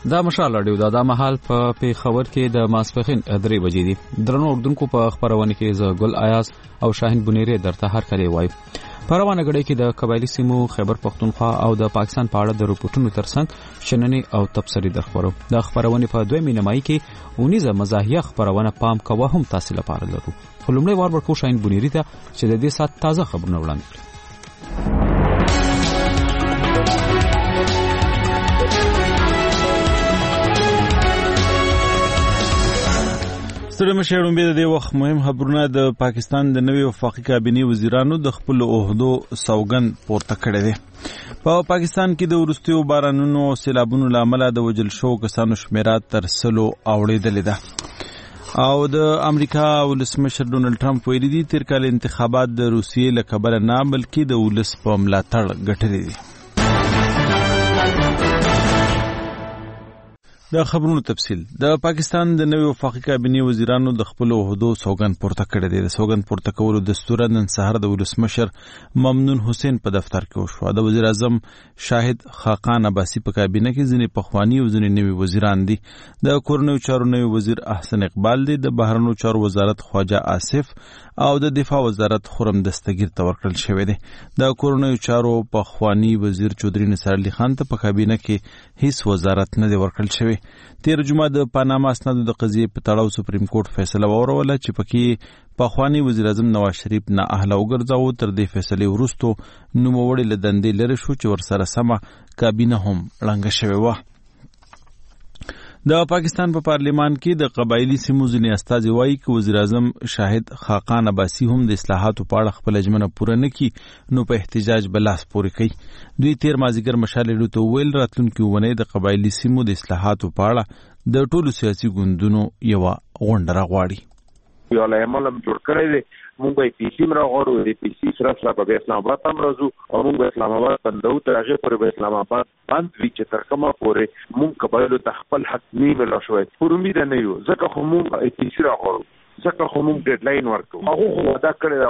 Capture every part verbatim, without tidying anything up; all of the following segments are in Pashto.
دا مشال اړیو دا د مهال په پیښور کې د ماسپخین درې بجې دي. درنو اردوونکو په خبرونه کې ز ګل ایاز او شاهین بنيري درته هر کله وایي. په روانه غړي کې د قبایلی سیمو خیبر پختونخوا او د پاکستان په اړه د رپورټونو ترڅنګ شننې او تبصرې درخورو. د خبرونه په دوه مینمای کې اونیزه مزاحیه خبرونه پام کوه هم تاسو لپاره لرو. خلمړی وار ورکو شاهین بنيري ته چې د دې سات تازه خبرونه وړاندې کړي. ستړي مشرون به د وخت مهم خبرونه د پاکستان د نوي وفاقي کابینه وزیرانو د خپل عہدو سوګند پورته کړی دی. په پا پاکستان کې د ورستیو بارانونو او سیلابونو لامل د وجل شو کسانو شمیره تر سلو اوړېدلې ده او د امریکا ولسمشر ډونلډ ټرمپ ویلي دي تیر کال انتخابات د روسیې له کبله نه بلکې د ولس په ملاتړ ګټلي دي. د خبرونو تفصیل. د پاکستان د نوي وفاقي کابینه وزیرانو د خپل عہدو سوګند پورته کړی دی. د سوګند پورته کولو دستور نن سهار د ولسمشر ممنون حسین په دفتر کې وشو. د وزیر اعظم شاهد خاقان عباسی په کابینه کې ځینې پخوانی او ځینې نوي وزیران دي. د کورنیو چارو نوي وزیر احسن اقبال دی. د بهرنیو چارو وزارت خواجه آصف او د دفاع وزارت خرم دستگیر ته ورکړل شوی دی. د کورنیو چارو پخوانی وزیر چودري نثار علي خان ته په کابینه کې هیڅ وزارت نه دی ورکړل شوی. تیر جمعه د پاناما اسنادو د قضیې په تړاو سپریم کورټ فیصله وروله چې پکې پخوانی وزیر اعظم نواز شریف نه اهله وګرځاوه. تر دې فیصلې وروسته نوموړی له دندې لرې شو چې ورسره سمه کابینه هم ړنګه شوې وه. د پاکستان په پا پارلیمان کې د قبایلی سیمو ځینې استازي وایي چې وزیر اعظم شاهد خاقان عباسی هم د اصلاحاتو په اړه خپل ژمنه پوره نه کړي نو په احتجاج به لاس پورې کوي. دوی تیر مازدیګر مشال ته وویل راتلونکي اونۍ د قبایلی سیمو د اصلاحاتو په اړه د ټولو سیاسي ګوندونو یوه غونډه راغواړي. یو لایمل جوړ کړی دی. مونږ به پیسې راغورو د پیسې سره سره په اسلام آباد هم راځو او مونږ به اسلام آباد بندو تر هغه پورې به اسلام آباد بند وي چې تر کومه پورې مونږ قبایلو ته خپل حق نیول شوی. پر امید نه یو ځکه خو مونږ پیسې راغورو ځکه خو مونږ ډیډلاین ورکو. هغه خو وعده کړی.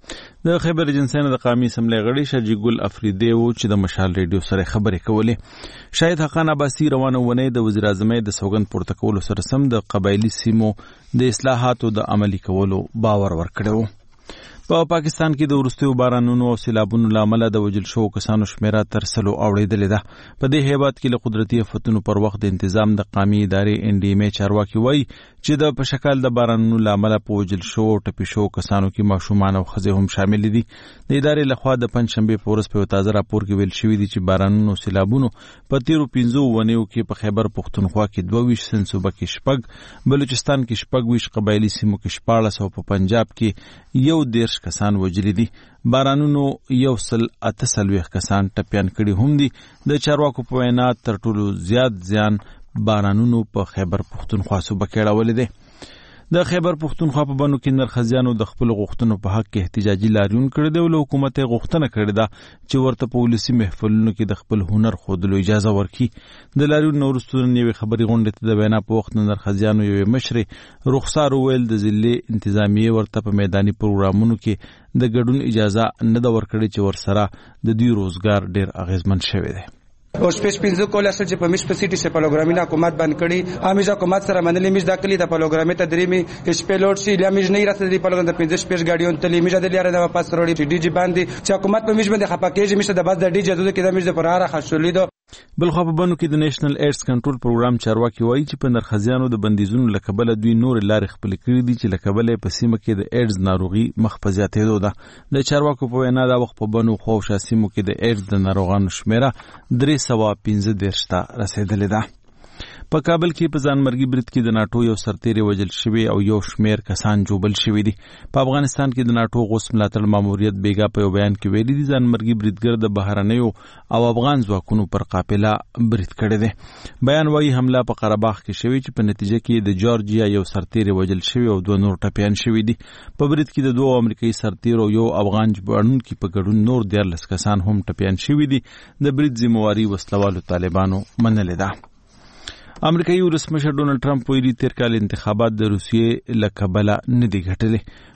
د خیبر ایجنسیانو د قومي اسمبلی غړي شجی ګل افریدی و چې د مشال ریډیو سره خبرې کولې. شاهد حقان عباسی روانه ونې د وزیر اعظم د سوګند پورته کولو سره سم د قبایلی سیمو د اصلاحاتو د عملی کولو باور ورکړو. په پا پاکستان کې د ورستیو بارانونو او سیلابونو لامل د وجل شو کسانو شمیره تر سلو اوړېدلې ده. په دې هیبات کې له قدرتي آفتونو پر وخت د تنظیم د قومي ادارې ان ډي ام چارواکي وایي چې د په شکل د بارانونو لامل په وجل شو او ټپي شو کسانو کې ماشومان او ښځې هم شامل دي. د ادارې لخوا د پنځشنبه په ورځ په تازه راپور کې ویل شوی دی چې بارانونو او سیلابونو په تیرو پنځو ونیو کې په خیبر پختونخوا کې دوه ویشت، سنسوبه کې شپږ، بلوچستان کې شپږ ویشت، قبایلی سیمو کې شپاړس او په پنجاب کې یو دېرش کسان وجلی دي. بارانونو یو سل اته څلوېښت کسان ټپیان کړي هم دي. د چارواکو په وینا تر ټولو زیات زیان بارانونو په خیبر پختونخوا صوبه کې اړولی دی. د خیبر پختونخوا په بنو کې نرخزیانو د خپل غوښتنو په حق کې احتجاجي لاریون کړی دی او له حکومت یې غوښتنه کړې ده چې ورته په ولسي محفلونو کې د خپل هنر ښودلو اجازه ورکړي. د لاریون نه وروسته نن یوې خبري غونډې ته د وینا په وخت نرخزیانو یوې مشرې رخسار وویل د ضلعې انتظامیې ورته په میداني پروګرامونو کې د ګډون اجازه نه ده ورکړې چې ورسره د دوی روزګار ډېر اغېزمن شوی دی. او شپږ پنځه کول اصل چې په مش په سيټي سه پروګرامینه حکومت باندې کړي امیز حکومت سره منلې مش د کلی د پروګرامې ته درې می سپیلوټ سی لمیج نه راځي د پروګرام د پنځه شپږ غاډیون ته لیمیج د لاره د واپس وروړي ډي جی باندې چې حکومت په مش باندې خپکیږي مش د باز د ډي جی د کې د مش د پراره خاصولې دو. بل خو په بنو کې د نېشنل ایډز کنټرول پروګرام چارواکي وایي چې په نرخزیانو د بندیزونو لکبله دوی نور لارې خپل کړې دي چې لکبله په سیمه کې د ایډز ناروغي مخ په زیاتېدو ده. د چارواکو په وینا دا وخت په بنو خو شاسیمو کې د ایډز د ناروغانو شمیره درې سوه پنځه دېرش ته رسېدلې ده. په کابل کې په ځانمرګي برید کې د ناټو یو سرتیری وژل شوی او یو شمیر کسان جوبل شوی دي. په افغانستان کې د ناټو غوث ملاتړ ماموریت بیګا په بیان کې ویلي دي ځانمرګي بریدګر د بهرنیو او افغان ځواکونو پر قافله برید کړی دی. بیان وايي حمله په قره باغ کې شوی چې په نتیجه کې د جورجیا یو سرتیری وژل شوی او دوه نور ټپیان شوی دي. په برید کې د دوه امریکایي سرتیرو یو افغان ژباړونکي په ګډون نور دیارلس کسان هم ټپیان شوی دي. د برید ذمہواری وسلوالو طالبانو منلې ده. امریکایي ولسمشر ډونلډ ټرمپ ویلي تیر کال انتخابات د روسیې له کبله نه دي ګټلې.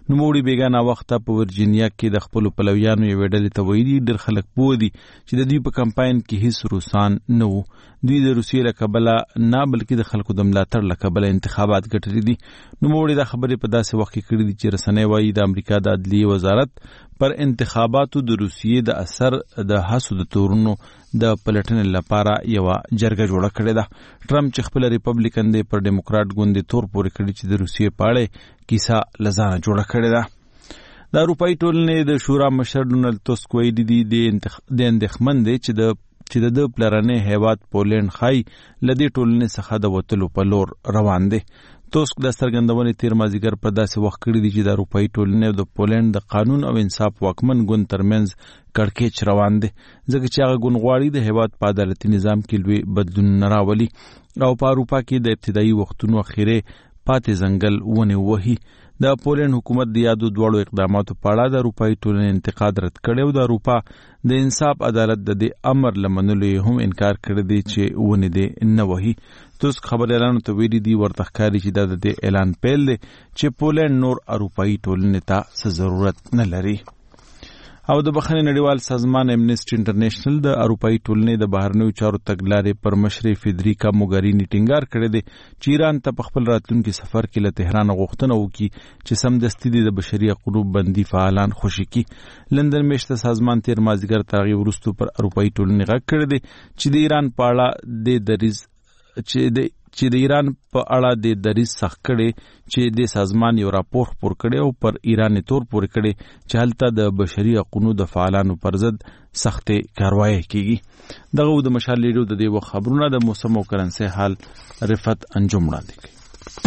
نوموړي بیګانه وخت په ورجینیا کې د خپل پلویانو یو ډلې ته ویلي ډېر خلک پوه دي چې د دوی په کمپاین کې هیڅ روسان نه وو. دوی د روسیې له کبله نه بلکې د خلکو د ملاتړ له کبله انتخابات ګټلي دي. نوموړي دا خبرې په داسې وخت کې کړې دي چې رسنۍ وایي د امریکا د عدلیې وزارت پر انتخاباتو د روسیې د اثر د هڅو د تورونو د پلټنې لپاره یو جرګه جوړه کړې ده. ټرمپ چې خپل ریپبلیکن دی پر ډیموکراټ ګوندې تور پورې کړی چې د روسیې په اړه کیسه لزانه جوړه کړې ده. د اروپایي ټولنې د شورا مشر ډونالد توسک ویلي دي د اندېښمن دی چې د چې د د پلرنې هیواد پولینډ خای لدې ټولنې څخه د وتلو په لور روان دی. توسک د څرګندونې تیر مازیګر په داسې وخت کړی دی چې د اروپایي ټولنې او د پولینډ د قانون او انصاف واکمن ګوند ترمنځ کړکېچ روان دی، ځکه چې هغه ګوند غواړي د هیواد په عدالتي نظام کې لوی بدلونونه راولي او په اروپا کې د ابتدایي وختونو اخیری پاتې ځنګل ونې وهي. د پولینډ حکومت د یادو دواړو اقداماتو په اړه د اروپایي ټولنې انتقاد رد کړی او د اروپا د انصاف عدالت د دې امر له منلو یې هم انکار کړی دی چې ونې دې نه وهي. توسک خبریالانو ته ویلي دي ورته ښکاري چې دا د دې اعلان پیل دی چې پولینډ نور اروپایي ټولنې ته څه ضرورت نه لري. او د بخښنې نړیوال سازمان امنیسټي انټرنیشنل د اروپایي ټولنې د بهرنیو چارو تګلارې پر مشر فیدریکا موګریني ټینګار کړی دی چې ایران ته په خپل راتلونکي سفر کې له تهران غوښتنه وکړي چې سمدستي د بشري حقوقو بندي فعالان خوشي کړي. لندن میشته سازمان تیر مازدیګر تر هغې وروسته پر اروپایي ټولنې غږ کړی دی چې د ایران په اړه د دریځ چې د چې د ایران په اړه د دریځ سخت کړي چې د سازمان یو راپور خپور کړي او پر ایران تور پورې کړي چې هلته د بشري حقوقو د فعالانو پر ضد سختې کاروایی کیږي. دغه د مشال لیډو د دې وخت خبرونه د موسم او کرنسي حال رفت انجام وړاندې کړي.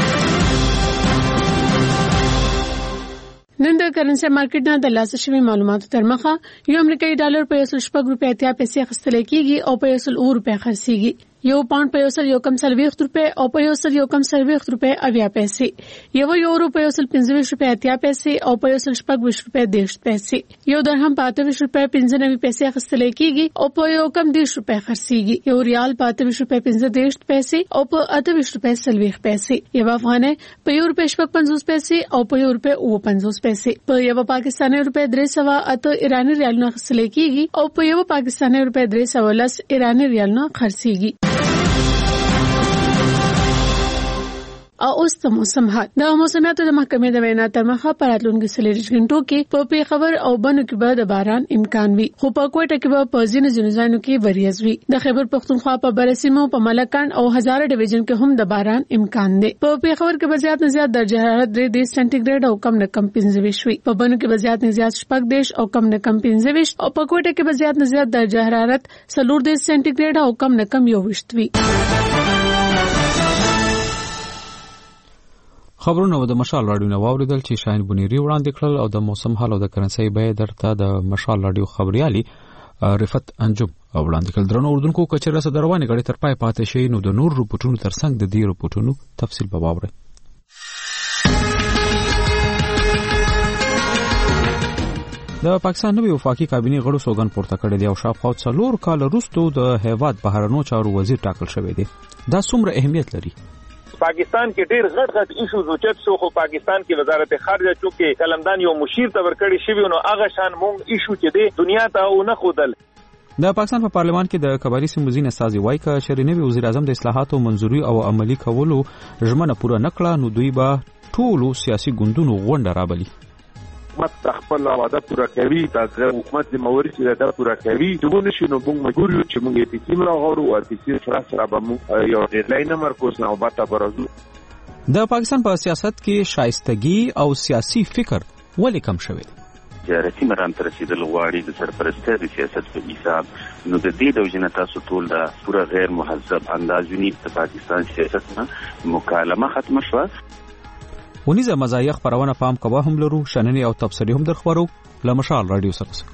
نن د کرنسي مارکیټ نه د لاسه شوی معلوماتو تر مخه یو امریکایي ډالر په یو سل شپږ روپیا اتیا پیسې اخیستل کېږي او په یو سل اووه روپیا خرڅېږي. یو پاوند په یو سل یو کم څلوېښت روپۍ او په یو سل یو کم څلوېښت روپۍ اویا پیسې. یو یورو په یو سل پنځه ویشت روپۍ اتیا پیسې او په یو سل شپږ ویشت روپۍ دېرش پیسې. یو درهم په اته ویشت روپۍ پنځه نوي پیسې اخیستل کېږي او په یو کم دېرش روپۍ خرڅېږي. یو ریال په اته ویشت روپۍ پنځه دېرش پیسې او په اته ویشت روپۍ څلوېښت پیسې. یو افغانۍ په یو روپۍ شپږ پنځوس پیسې او په یو روپۍ اووه پنځوس پیسې. په یو پاکستاني روپۍ درې سوه اته ایراني ریالونه اخیستل کېږي او په یو پاکستاني روپۍ درې سوه لس ایراني ریالونه خرڅېږي. او اوس د موسم حال. د موسمیاتو د محکمې د وینا تر مخه په راتلونکو څلوېښت غنټو کې په پیښور او بنو کې به د باران امکان وي، خو په کوټه کې به په ځینو ځینو ځایونو کې وریځ وي. د خیبر پښتونخوا په برسیمو په ملکان او هزاره ډیویژن کې هم د باران امکان دی. په پیښور کې به زیات نه زیات درجه حرارت درې دېرش سانتي ګریډ او کم نه کم پنځه ویشت وي. په بنو کې به زیات نه زیات شپږ دېرش او کم نه کم پنځه ویشت او په کوټه کې به زیات نه زیات درجه حرارت څلور دېرش سانتي ګریډ او کم نه کم یو ویشت وي. خبرونه د مشال رادیو نو واوریدل چې شاهین بنيري وړاندې کړل او د موسم حال او د کرنسي بیه درته د مشال رادیو خبريالي رفت انجم وړاندې کړل. درنو اردوونکو کچره سره روانه غړي تر پای پاتې شي نو د نور رپورټونو ترڅنګ د دې رپورټونو تفصیل به واورئ. د پاکستان نوی وفاقي کابینه غړو سوګن پورته کړی دی او شاوخوا څلور کال وروسته د هیواد بهرنیو چارو وزیر ټاکل شوی دی. دا څومره اهمیت لري؟ پاکستان کې ډېر غټ غټ ایشوز اوچت شو، خو پاکستان کې وزارت خارجه چې قلمدان یو مشیر ته ورکړی شوی نو هغه شان مونږ ایشو چې دی دنیا ته او نه خودل. د پاکستان په پارلمان کې د قبایلی سیمو ځینې استازي وایي چې شرینوي وزیر اعظم د اصلاحاتو منځوري او عملی کولو ژمنه پوره نکړه نو دوی به ټولو سیاسي ګوندونو غونډه رابلي. حکومت خپل وعده پوره کوي، د حکومت ذمہواری چې دا پوره کوي دغه نشو نو موږ مجبور یو چې موږ په سیمه راغورو او په سیمه سره سره به موږ یو ډیډلاین مرکوز نه وباته برازو. د پاکستان په سیاست کې شایستګي او سیاسي فکر ولې کم شوی دی؟ جارتي مرام تر رسیدل غواړي د سرپرستی د سیاست په حساب نو د دې د وجنه تاسو ټول د پوره غیر مهذب اندازونی د پاکستان سیاست نه مکالمه ختم شوه. ونیزه مزایخ پرونه پام کوه هم لرو شننې او تبصرې هم درخورو لمشال رادیو سره.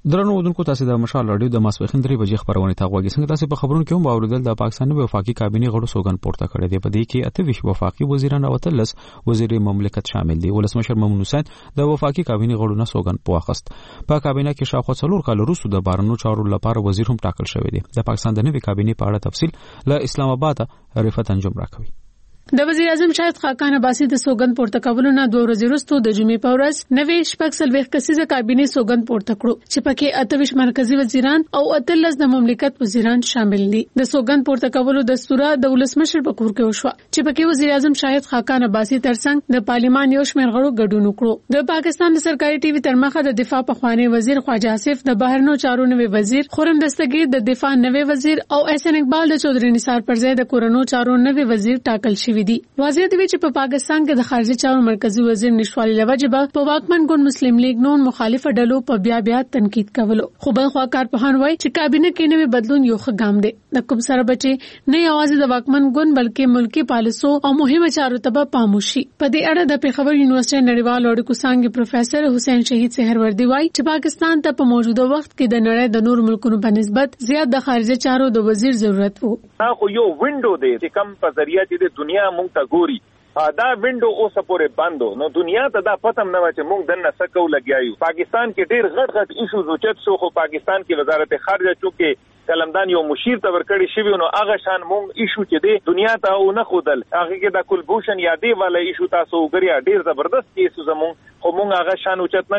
درنو ودونکو تاسو د مشال رادیو د ماسپخین درې بجې خبرونه تا غوږی څنګه تاسو په خبرونو کې هم باوردل د پاکستان نوې وفاقي کابینه غړو سوګن پورته کړی دی په دې کې اته ویش وفاقي وزیران او تلس وزیر مملکت شامل دي ولسمشر ممنون حسین د وفاقي کابینه غړو نه سوګن پوښست په کابینه کې شاوخوا څلور کال وروسته د بارنو چارو لپاره وزیر هم ټاکل شوی دی د پاکستان د نوې کابینه په اړه تفصیل له اسلام آباد رفعت انجم راکوي د وزیر اعظم شاهد خاقان عباسی د سوګند پورته کولو نه دوه ورځې وروسته د جمعې په ورځ نوې شپږ څلوېښت کسیزه کابینه سوګند پورته کړو چې پکې اته ویش مرکزی وزیران او اتلس د مملکت وزیران شامل دي د سوګند پورته کولو دستور د ولسمشر په کور کې وشو چې پکې وزیر اعظم شاهد خاقان عباسی ترڅنګ د پارلیمان یو شمېر غړو ګډون وکړو د پاکستان د سرکاري ټي وي ترمخه د دفاع په خوانی وزیر خواجه آصف د بهرنو چارو نوې وزیر خورم دستگیر د دفاع نوې وزیر او احسن اقبال د چودري نثار پرځای د کورونو چارو نوې وزیر ټاکل شوی دي واضح دی چې په پاکستان کې د خارجي چارو مرکزی وزیر نشوالي لوجبه په واکمن ګوند مسلم لیگ نون مخالفه ډلو په بیا بیا تنقید کولو خو بل خوا کارپوهان وایي چې کابینه کې نوې بدلون یو ښه ګام دی د کوم سره بچي نه یوازې د واکمن ګوند بلکې ملکی پالیسو او مهمه چارو ته پاموشي په دې اړه د پیښور یونیورسيټي نړیوال اړیکو څانګې پروفیسور حسین شهید سحروردی وایي چې پاکستان ته په موجوده وخت کې د نړۍ د نور ملکونو په نسبت زیات د خارجي چارو د وزیر ضرورت وو خو یو وینډو دی چې کم په ذریعہ چې د دنیا مونږ ته ګوري دا وینډو اوس پورې بندو نو دنیا ته دا پتم نه و چې موږ دنه سکو لګیایو پاکستان کې ډیر غټ غټ ایشوز اوچت شو خو پاکستان کې وزارت خارجه چونکه کلمدان یو مشیر ته ورکړی شوی نو هغه شان مونږ ایشو چې دی دنیا ته او نه خودل هغه کې د کلبوشن یادې والا ایشو تاسو وګړي ډیر زبردست کیسو زمون خو مونږ هغه شان اوچت نه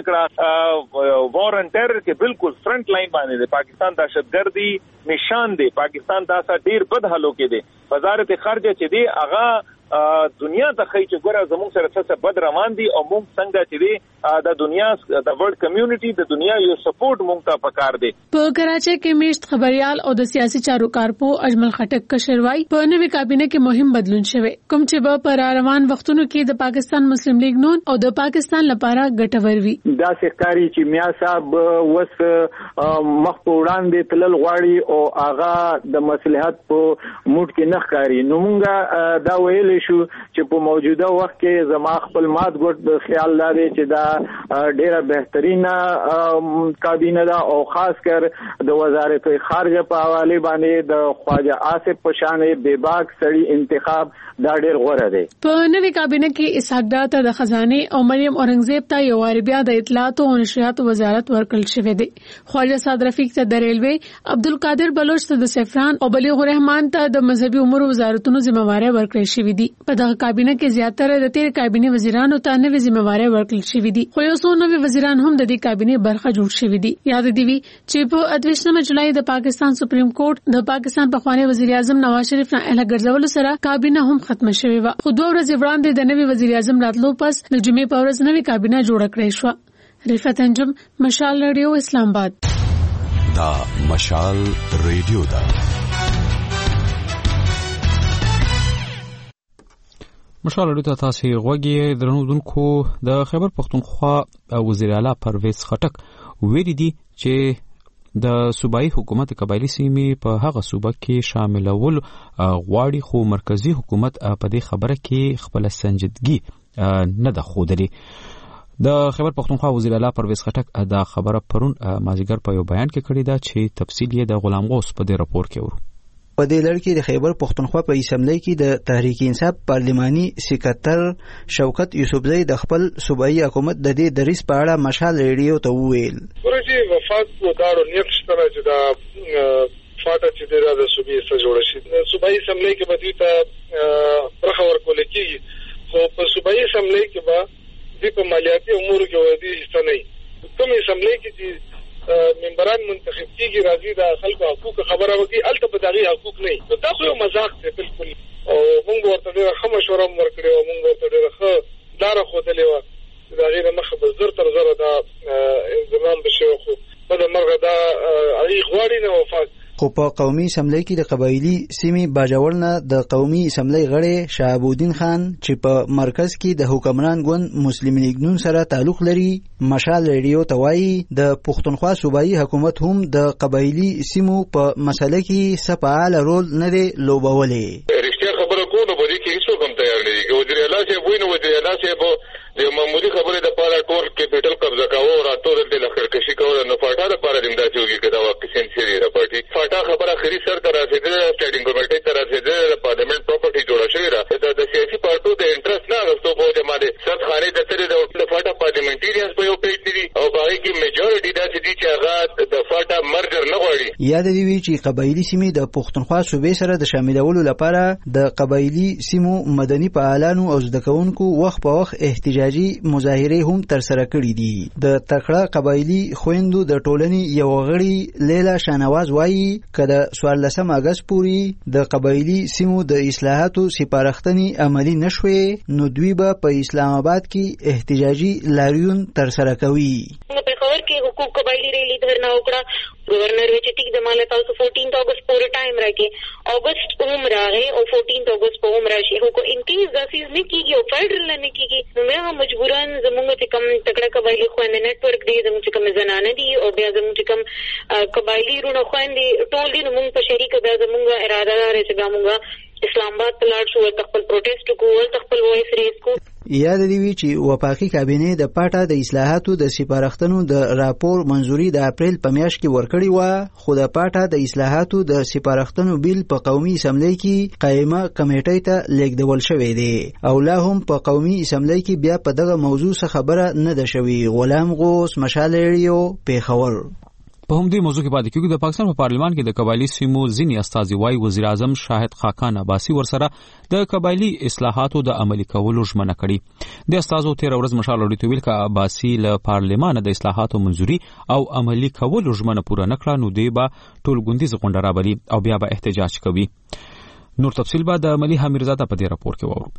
کړه وار ان ټیرر کې بالکل فرنٹ لاین باندې دی پاکستان دهشتګردي نشان دی پاکستان تاسو ډیر بد حالو کې دی وزارت خارجه چې دی هغه دنیا ته خی چې ګوره زموږ سره څه بد روان دي او موږ څنګه چې دی د دنیا د ورلد کمیونټي د دنیا یو سپورټ موږ ته پکار دی په کراچۍ کې میشت خبريال او د سیاسي چارو کارپو اجمل خټک کشروای په نوې کابینه کې مهم بدلون شوه کوم چې به پر روان وختونو کې د پاکستان مسلم لیگ نون او د پاکستان لپاره ګټور وي دا سرکاري چې میا صاحب وس مخ په وړاندې تلل غواړي او هغه د مصلحت په موډ کې نه ښکاري نو موږ دا ویل شو چې په موجوده وخت کې زما خپل مات ګوت خیال لري چې دا ډیره بهترینه کابینه ده او خاص کر د وزارت خارجه په حواله باندې د خواجه آصف په شان بے باک سړی انتخاب دا ډیر غوړه دی په نوې کابینه کې اسحاق ډار ته د خزانه او مریم اورنګزیب ته یو بیا د اطلاعات او نشریات وزارت ورکړل شوې دی خواجه صاد رفیق ته د ریلوي عبدالقادر بلوچ ته د سفران او بلیغ الرحمن ته د مذهبي امور وزارتونو ذمہواری ورکړل شوې دي په دغه کابینه کې زیاتره د تیر کابینه وزیرانو ته نوې ذمہواری ورکړل شوې دي خو یو څو نوې وزیران هم د دې کابینه برخه جوړ شوې دي یاد دی وی چې په اتویشتمه جولای د پاکستان سپریم کورټ د پاکستان پخوانی وزیر اعظم نواز شریف نه اهل ګرځول سره کابینه هم ختم شوې و خو دوه ورځې وړاندې د نوې وزیر اعظم راتلو پس د جمعې په ورځ نوې کابینه جوړه کړې شو رفعت انجم مشال رادیو اسلام آباد دا مشال رادیو دا مشال رادیو ته تاسو غوږی درنو دونکو د خیبر پختونخوا وزیر اعلی پرویز خټک ویلي دي چې د صوبایي حکومت قبایلی سیمې په هغه صوبه کې شاملول غواړي خو مرکزی حکومت په دې خبره کې خپل سنجیدګي نه ده ښودلې د خیبر پختونخوا وزیر اعلی پرویز خټک دا خبره پرون مازیګر په یو بیان کې کړې ده چې تفصیل یې د غلام غوث په دې راپور کې ورو په دې لړ کې د خیبر پختونخوا په اسمبلی کې د تحریک انصاف پارلماني سکرټر شوکت یوسفزئی د خپل صوبایي حکومت د دې دریس په اړه مشال ریډیو ته وویل ورته وفات کو دارو نیکس طرح چې دا فاټه چې د صوبایي سره جوړ شي صوبایي اسمبلی کې بدوی ته برخه ورکول کېږي خو په صوبایي اسمبلی کې به د په مالیاتي امور کې ودی حصہ نه کوم اسمبلی کې چې ممبران منتخب کیږي راځي د خلکو حقوق خبره وکي الته په دغه حقوق نه نو دا خو یو مذاق دی بالکل او موږ ورته ډېر ښه مشوره ورکړې او موږ ورته ډېر ښه لاره ښودلې وه چې د هغې نه مخه به زر تر زره دا انضمام به شوی خو بده مرغه دا هغې غواړي نه وفات خو په قومي اسمبلی کې د قبایلی سیمې باجوړ نه د قومي اسمبلی غړی شهابالدین خان چې په مرکز کې د حکمران ګوند مسلم لیگ نون سره تعلق لري مشال ریډیو ته وایي د پښتونخوا صوبایي حکومت هم د قبایلی سیمو په مسله کې څه فعال رول نه دی لوبولی رښتیا خبره کوو نو په دې کې هېڅوک هم تیار نه دي که وزیر اعلی صاحب وایي نو وزیر اعلی صاحب د معمولی خبره د پاره ټول کیپټل قبضه کاوه او راتور د لخرکشي کول نو فاټا د پاره د امدادي وګي کدا واقع سنسيري را پټي فاټا خبره خري سر تر رسیدل سټیډینګ کمیټې تر رسیدل د پارلیمنت پراپرټي جوړه شوې ده د سیاسي پارټو د انټرست نه غوښتو په دې باندې سب خانه د تر د فاټا پارلیمنټریانز په یو پیټ دي او باقي کې میجورټي د دې چې هغه د فاټا مرجر نه غواړي. یاد دی وی چې قبایلی سیمې د پښتونخوا صوبې سره د شاملولو لپاره د قبایلی سیمو مدني فعالانو او زده کوونکو وخت په وخت احتجاجي مظاهره هم تر سره کړې دي. د تکړه قبایلی خويندو د ټولنې یو غړي لیلا شانواز وایي کله څوارلسم اگست پورې د قبایلی سیمو د اصلاحاتو سپارښتنې عملی نشوي نو دوی به په اسلام آباد کې احتجاجي لاریون تر سره کوي. په خبر کې حقوق قبایلی ریلی دھرنا وکړه گورنر وچ ټیک د مال تاسو چودہ اگست پورې ټایم راکې اگست اوم راغې او چودہ اگست په اوم راشي هو کو ان کیس د سیز نه کیږي او فیډرل نه کیږي نو موږ مجبورن زموږ چې کم تکړه قبایلی خويندې نتورک دی زموږ چې کم زنانه دي او بیا زموږ چې کم قبایلی رونه خويندې ټول دي موږ په شریک بیا زموږ اراده لري چې موږ اسلام آباد ته لاړ شو او خپل پروټیسټ کوو او خپل وایس ریز کوو. یاد دی وی چې وفاقي کابینه د پاټا د اصلاحاتو د سپارښتنو د راپور منزوري د اپریل په میاشت کې ورکړی و خو د پاټا د اصلاحاتو د سپارښتنو بیل په قومي اسمبلی کې قائمه کمیټې ته لیږدول شوی دی او لا هم په قومي اسمبلی کې بیا په دغه موضوع څخه خبره نه ده شوی. غلام غوث مشال ریډیو پیښور. په همدې موضوع کې پاتې کېږو. د پاکستان په پارلیمان کې د قبایلی سیمو ځینې استازي وايي وزیر اعظم شاهد خاقان عباسي ورسره د قبایلی اصلاحاتو د عملي کولو ژمنه کړې. د استازو تیر ورځ مشال اړیته ویل ک عباسي له پارلیمان د اصلاحاتو منځوري او عملي کولو ژمنه پوره نکړه نو دی به ټول ګوندیز غونډه راوړي او بیا به احتجاج کوي. نور تفصیل به د ملي حمیرزاده په دې راپور کې وورو.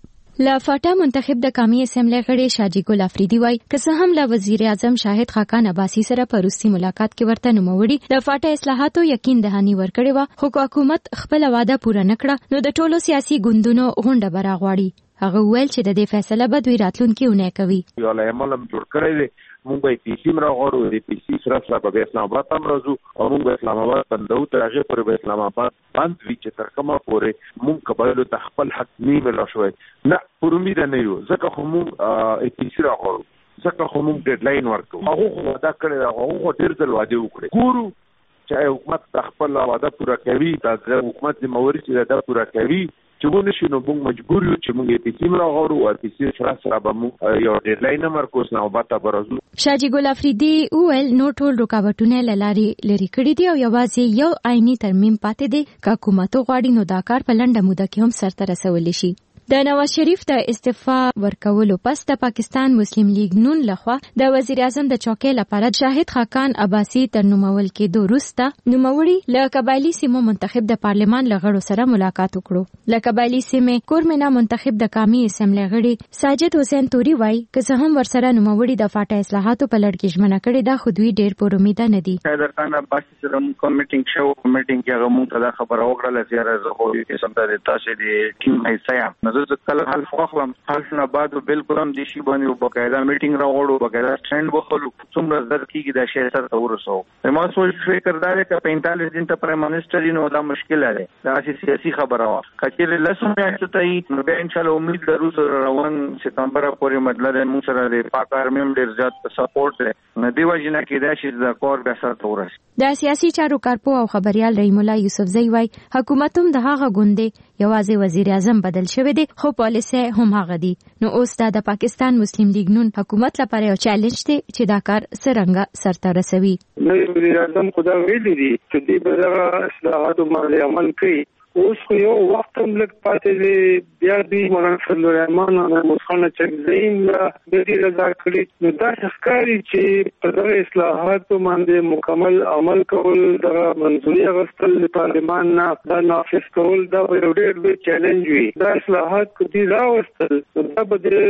لا فاټا منتخب د قومي اسمبلی غړي شاجي ګل افریدي وای که څه هم له وزیر اعظم شاهد خاقان عباسي سره په روسي ملاقات کې ورته نوموړي د فاټا اصلاحاتو یقین دهاني ورکړي و خو حکومت خپل وعده پوره نکړه نو د ټولو سیاسي ګوندونو غونډه براغواړي. هغه ویل چې د دې فیصله به دوی راتلونکي اونۍ کوي. یو له ملم جوړ کړی دی مونږ به پیسې مراغورو د پیسې سره سره په اسلام آباد هم راځو او مونږ اسلام آباد بندو تر هغه پر به اسلام آباد باندې وی چې تر کومه پورې مونږ قبایلو ته خپل حق نیمه لا شوی نه پر امید نه یو ځکه خو مونږ پیسې راغورو ځکه خو مونږ ډیډلاین ورکو هغه وعده کړی هغه ډیر ځل وعده وکړي ګورو چې حکومت خپل وعده پوره کوي د حکومت د موري چې دا پوره کوي چې ونه شي نو موږ مجبور یو چې موږ پیسې راغورو او پیسې سره سره به موږ یو ډیډلاین مرکوس نه وباته برازو. شاجي ګل افریدي ویل نو ټول رکاوټونه لاري لري کړی دي او یوازې یو آئینی ترمیم پاتې دي چې حکومت غواړي نو دا کار په لنډه موده کې هم سرته رسول شي. د نواز شریف د استعفا ورکولو پس د پاکستان مسلم لیگ نون لخوا د وزیر اعظم د چوکۍ لپاره شاهد خاقان عباسي تر نومول کې دوروسته نوموړي له قبایلی سیمو منتخب د پارلیمان لغړو سره ملاقات وکړو. له قبایلی سیمې کورمنا منتخب د قومي اسمبلی غړي ساجد حسین توري وای که څه هم ورسره نوموړي د فاټا اصلاحاتو په لړ کې ژمنه کړې ده خو دوی ډېر پر امید نه دي. حیدر خان عباسي سره کوم میټینګ شو میټینګ کې هغه مونږ ته خبره وکړه چې زه خو یې سم ته تاسو دې ټیم ایسایم نو زه کله حل فخلم حل نه بعد بالکل هم دي شی باندې وبقایدا میټینګ راوړو وبقایدا سټاند بخلو څومره زر کیږي د شهر ته ورسو. ما سوچ فکر دا دی چې پینتالیس دن ته پرایم منسٹر نو دا مشکل دی دا سیاسي خبره وا کچې لسم میاشت ته نو به ان شاء الله امید لرو سره روان ستمبر پورې مطلب موږ سره د پاک آرمي هم ډیر زیات سپورټ دی نو دی وجنه کې دا چې د کور به سره ورس. د سیاسي چارو کارپو او خبريال رحیم الله یوسفزئی وای حکومت هم د هغه ګوندې یوازې وزیر اعظم بدل شوی دی خو پالیسي هم هغه دی. نو اوس د پاکستان مسلم لیگ نون حکومت لپاره یو چیلنج دی چې دا کار څنګه سرته رسوي. نو وزیر اعظم خدا ویلي دي چې دې په دغه اصلاحاتو باندې عمل کوي. اوس خو یو وخت هم لږ پاتې دی بیا دې مولانا فضل الرحمن او مسخانه چکزین د دې رضا کړي نو دا ښکاري چې په دغه اصلاحاتو باندې مکمل عمل کول د منځوري اغوستل د پارلمان نه دا نافذ کول دا یو ډېر لوی چیلنج وي. دا اصلاحات کو دي راوستل دا به د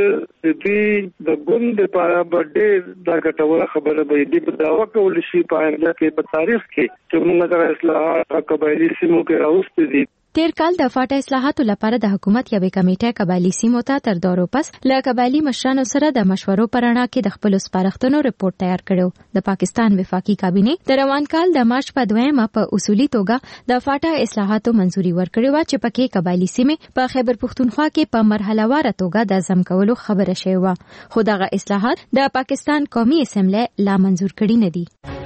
دې د ګوند لپاره به ډېر دا ګټوره خبره به دي په داوا کول شي په آینده کې په تاریخ کې چې موږ دغه اصلاحات قبایلي سیمو کې راوستل دي. تیر کال د فاټا اصلاحاتو لپاره د حکومت یوې کمیټې قبایلی سیمو ته تر دورو پس له قبایلی مشرانو سره د مشورو پر اړه کې د خپل سپارښتنو رپورټ تیار کړو. د پاکستان وفاقي کابینه د روان کال د مارچ په دویمه په اصولي توګه د فاټا اصلاحاتو منځوري ورکړې و چې پکې قبایلی سیمې په خیبر پښتونخوا کې په مرحله واره توګه د ځم کولو خبره شوې و، خو دغه اصلاحات د پاکستان قومي اسمبلی لا منځور کړي نه دي.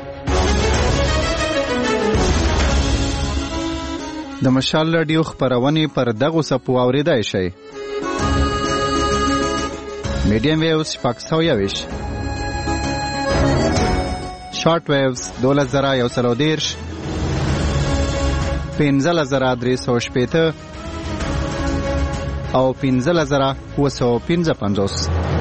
د مشال رادیو خبرونه پر دغه سپو اوریدای شي. میډیم ویوز شپږ سوه یوویشت، شارټ ویوز دولس زره یو سل او دېرش، پنځلس زره درې سوه شپېته او پنځلس زره اووه سوه پنځه پنځوس.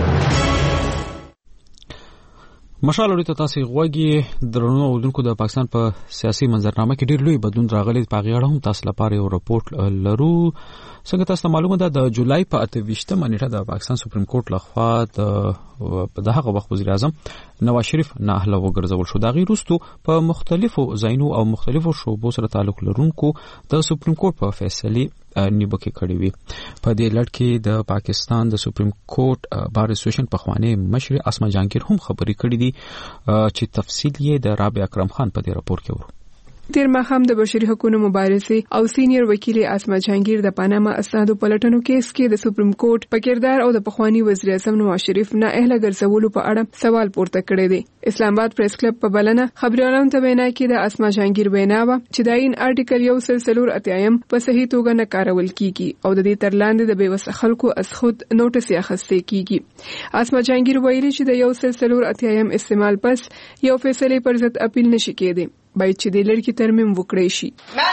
مشال اوري ته تاسو غوږی درنو اودونکو د پاکستان په سیاسي منظرنامه کې ډېر لوی بدلون راغلی. په غیړه هم تاسو لپاره یو رپورټ لرو. څنګه تاسو معلومه ده د جولای په اته ویشتمه نیټه د پاکستان سپریم کورټ لخوا د دغه وخت وزیر اعظم نواز شریف نااهله وګرځول شو. دا غیر وروسته په مختلفو ځایونو او مختلفو شعبو سره تعلق لرونکو د سپریم کورټ په فیصله نیوکه کړې وي. په دې لړ کې د پاکستان د سپریم کورټ بار اسوسییشن په خوانی مشر اسما جهانگیر هم خبرې کړې دي چې تفصیل یې د رابع اکرم خان په دې راپور کې ورو. تیر ماښام د بشري حقوقو مبارزې او سینیئر وکیل اسما جهانگیر د پاناما اسنادو پلټنو کیس کې د سپریم کورټ په کردار او د پخوانی وزیر اعظم نواز شریف نه اهله ګرځولو په اړه سوال پورته کړی دی. اسلام آباد پریس کلب په بلنه خبريالانو ته وینا کې د اسما جهانگیر وینا و چې د این آرټیکل یو سلسلور اتیایم په صحیح توګه نه کارول کیږي او د دې تر لاندې د بیوس خلکو از خود نوټس یې اخیستل کیږي. اسما جهانگیر ویلي چې د یو سلسلور اتیایم استعمال پس یو فیصله پر ضد اپیل نشي کېدی باید چې د لړ کې ترمیم وکړي شي.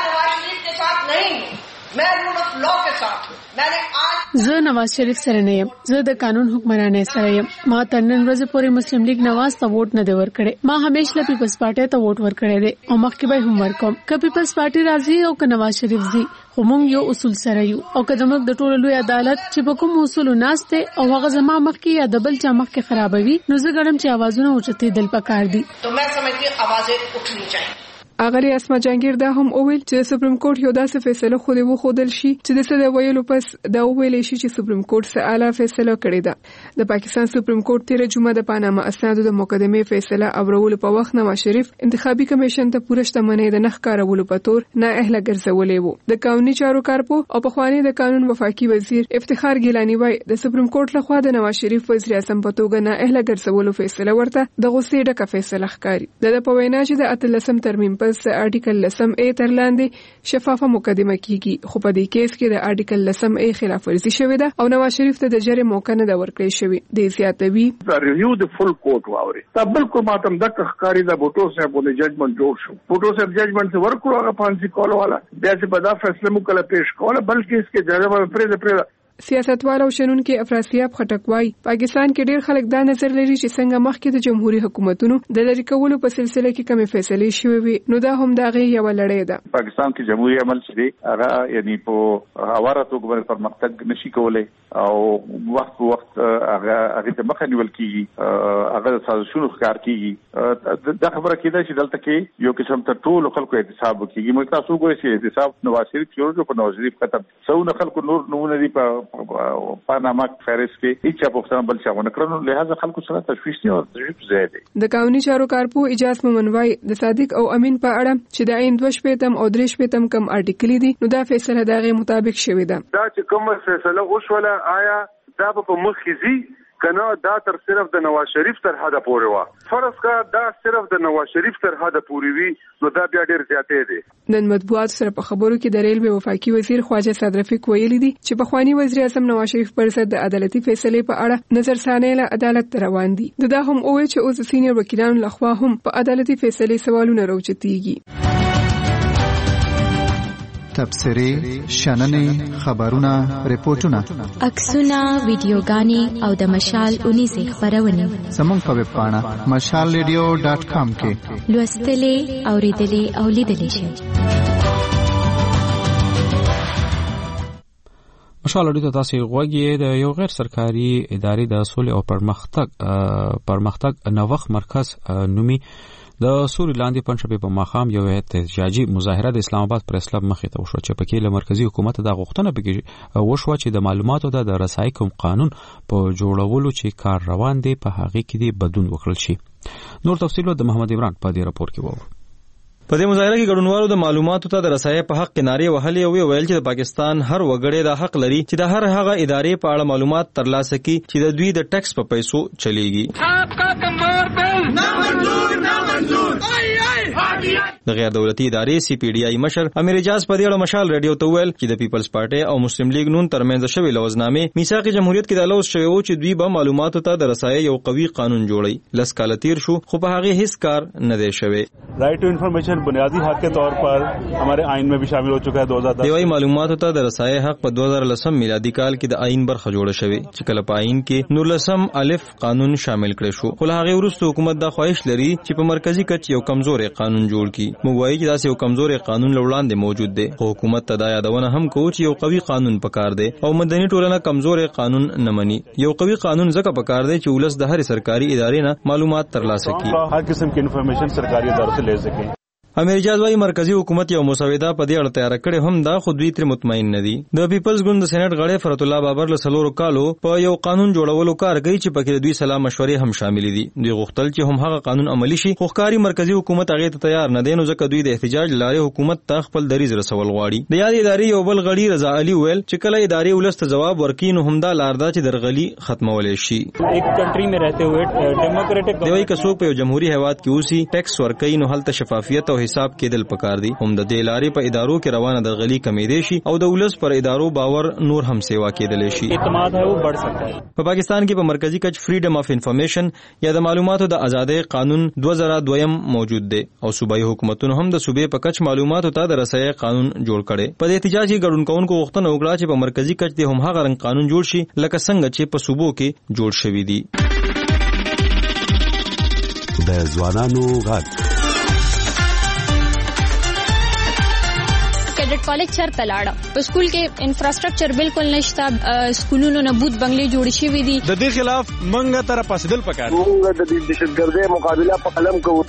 زه نواز شریف سره نه یم، زه د قانون حکمرانۍ سره یم. ما تر نن ورځې پورې مسلم لیگ نواز ته ووټ نه دی ورکړی. ما همیشه پیپلز پارټي ته ووټ ورکړی دی او مخکې به هم ورکوم. که پیپلز پارټي راځي او که نواز شریف ځي، خو موږ یو اصول سره یو او که زموږ د ټولو لوی عدالت چې په کوم اصولو ناسته او هغه زما مخکې یا د بل چا مخکې خرابوي، نو زه ګڼم چې اوازونه اوچتېدل پکار دي. تو میں سمجھتی آوازیں اٹھنی چاہیے. اگر اسما جهانگیر دا هم اویل چې سپریم کورټ یو داسې فیصله خو دی وخودل شي چې د څه د ویلو پس دا ویل شي چې سپریم کورټ څه اعلی فیصله کړې ده. د پاکستان سپریم کورټ تیر جمعه د پاناما اسنادو د مقدمه فیصله اورولو په وخت نواز شریف انتخابي کمیشن ته پوره شتمنۍ د نخ کارولو په تور نه اهله ګرځولې وو. د قانوني چارو کارپو او په خواني د قانون وفاقي وزیر افتخار ګیلانی وای د سپریم کورټ لخوا د نواز شریف وزیر اعظم په توګه نه اهله ګرځولو فیصله ورته د غوسې ډکه فیصله ښکاري. د په وینا چې د اتلسم ترمیم پس آرټیکل لسم ای تر لاندې شفافه مقدمه کیږي، خو په دې کیس کې د آرټیکل لسم ای خلاف ورزي شوې ده او نواز شریف ته د جرې موقع نه ده ورکړې شوې. د زیاتوي ریویو د فل کوټ واوري تا بالکل ماتم د ښکاری د بوټو صاحب د ججمنټ جوړ شو. بوټو صاحب ججمنټ څه ورکړو هغه پانسي کول والا بیا چې په دا فیصله مو کله پیش کوله، بلکې اس کې ججه پرې پرې سیاستوال او شنونکو افراسیاب خټکوای پاکستان کې ډېر خلک دا نظر لري چې څنګه مخکې د جمهوریت حکومتونو د لری کولو په سلسله کې کومې فیصلې شوې وي، نو دا هم دغه یو لړۍ ده. پاکستان کې جمهوریت عمل چې دی هغه یعنی په هواره توګه پرمختګ نشي کولای او وخت په وخت هغه هغه ته مخه نیول کیږي، هغه د سازشونو ښکار کیږي. دا خبره کیده چې دلته کې یو قسم ته ټول خلکو احتساب وکړي. موږ تاسو ګورئ چې احتساب نواز شریف یو په نواز شریف ختم څونه خلکو نور نمونه دي په پاناما فهرست کې هیڅ پوښتنه بل څه ونه کړنو، لہذا خلکو سره تشویش نه او تشویش زیاته. د قانوني چارو کارپو اجازه مومنوای د صادق او امین په اړه چې د عین دوه شپېتم او درې شپېتم کم آرټیکل دي، نو دا فیصله دغه مطابق شوې ده. دا چې کومه فیصله وشوله آیا دا په مخ کې زی کنه دا تر صرف د نواز شریف تر حد پورې و، فرض کا دا صرف د نواز شریف تر حد پورې وي، نو دا بیا ډیر زیاتې دي. نن مطبوعات سره په خبرو کې د ریلوے وفاقي وزیر خواجه صدرفیق ویلي دي چې په خواني وزیر اعظم نواز شریف پر ضد د عدالتي فیصلې په اړه نظر ثاني له عدالت روان دي. دا هم اوه چې اوس سینیئر وکیلانو لخوا هم په عدالتي فیصلې سوالونه راوچتيږي. تبصرې، شننې، خبرونه، ریپورتونه، عکسونه، ویډیوګانې او د مشال اونیزه خبرونه زموږ په ویب پاڼه مشال ریډیو ډاټ کام کې لوستلې، اوریدلې او لیدلې شئ. مشال ریډیو تاسو غوږی د یو غیر سرکاري ادارې د سولې او پرمختګ پرمختګ نوښت مرکز نومي د سوري لاندې پنځه په مخام یو احتجاجي مظاهره د اسلام آباد پر اسلام مخې ته وشو چې پکې له مرکزی حکومت د غوښتنه پکې وشو چې د معلوماتو د رسایي کوم قانون په جوړولو چې کار روان دی په هغه کې دی بدلون وکړل شي. نور تفصیل د محمد عمران په دې راپور کې وو. په دې مظاهره کې ګډونوالو د معلوماتو ته د رسایي په حق نارې وهلې او ویل چې د پاکستان هر وګړی د حق لري چې د هر هغه ادارې په اړه معلومات ترلاسه کړي چې د دوی د ټیکس په پیسو چلیږي. د غیر دولتي ادارې سی پی ډی آی مشر امیر اجاز په دې اړه مشال ریډیو ته ویل چې د پیپلز پارټي او مسلم لیگ نون ترمنځ شوی لوزنامه میثاق جمهوریت کې د لوز شوی او چې دوی به معلوماتو ته د رسایي یو قوي قانون جوړي. لس کال تیر شو خو په هغه هیڅ کار نه دی شوی. رائٹ ٹو انفارمیشن بنیادی حق کے طور پر ہمارے آئین میں بھی شامل ہو چکا ہے. دو ہزار دس دیوی معلوماتو ته د رسایي حق په دو ہزار لسم میلادي کال کې د آئین برخه جوړه شوی چې کله په آئین کې نور لسم الف قانون شامل کړي شو. خو هغه وروسته حکومت دا خواهش لري چې په مرکزی کچ یو کمزور قانون جوړ کړي. موږ وایي چې دا یو کمزور قانون لوړاندې موجود دی. خو حکومت ته دا یادونه هم کوي چې یو قوي قانون پکار دی او مدني ټولنه کمزور قانون نه مني. یو قوي قانون ځکه پکار دی چې ولس د هر سرکاري ادارې نه معلومات ترلاسه کړي. هر قسم کی انفارمیشن سرکاري اداروں سے لے سکیں. امیر اجاز وايي مرکزی حکومت یو مسوده په دې اړه تیار کړې هم دا خو دوی تر مطمئن نه دي. د پیپلز ګوند د سېنات غړی فرت الله بابر له سلورو کالو په یو قانون جوړولو کار کوي چې پکې دوی سلام مشورې هم شامل دي. دوی غوښتل چې هم هغه قانون عملی شي خو ښکاری مرکزی حکومت هغه ته تیار نه دی نو ځکه دوی د احتجاج لارې حکومت ته خپل دریز رسول غواړي. د یاد ادارې یو بل غړي رضا علي ویل چې کله ادارې ولست جواب ورکړي نو همدا لار ده چې درغلي ختمول شي. ایک کنټری میں رہتے ہوئے ډیموکریټک دوی کسو په جمهوریت هیواد کې اوسي ټیکس ورکړي نو هلته شفافیت او حساب کېدل کار دی. هم د دې لارې په ادارو کې روانه د غلي کمیدې شي او د ولس پر ادارو باور نور هم سیوا کېدل شي. اعتماد ہے وہ بڑھ سکتا ہے. په پاکستان کې په مرکزی کچ فریډم اف انفارمیشن یا د معلوماتو د ازادۍ قانون دو ہزار دو موجود دی او صوبایي حکومتونو هم د صوبې په کچ معلوماتو ته د رسایي قانون جوړ کړي. په دې احتجاج کې ګډونکوونکو غوښتنه وکړه چې په مرکزی کچ د هم هغه رنګ قانون جوړ شي لکه څنګه چې په صوبو کې جوړ شوی دی. د ځوانانو غږ کیډټ کالج چرته لاړه. په سکول کې انفراستراکچر بالکل نشته. سکولونو نه بوت بنگلې جوړ شوې دي. د دې خلاف منګه تر پاسدل پکار. موږ د دې دهشتګردۍ مقابله په قلم کوو.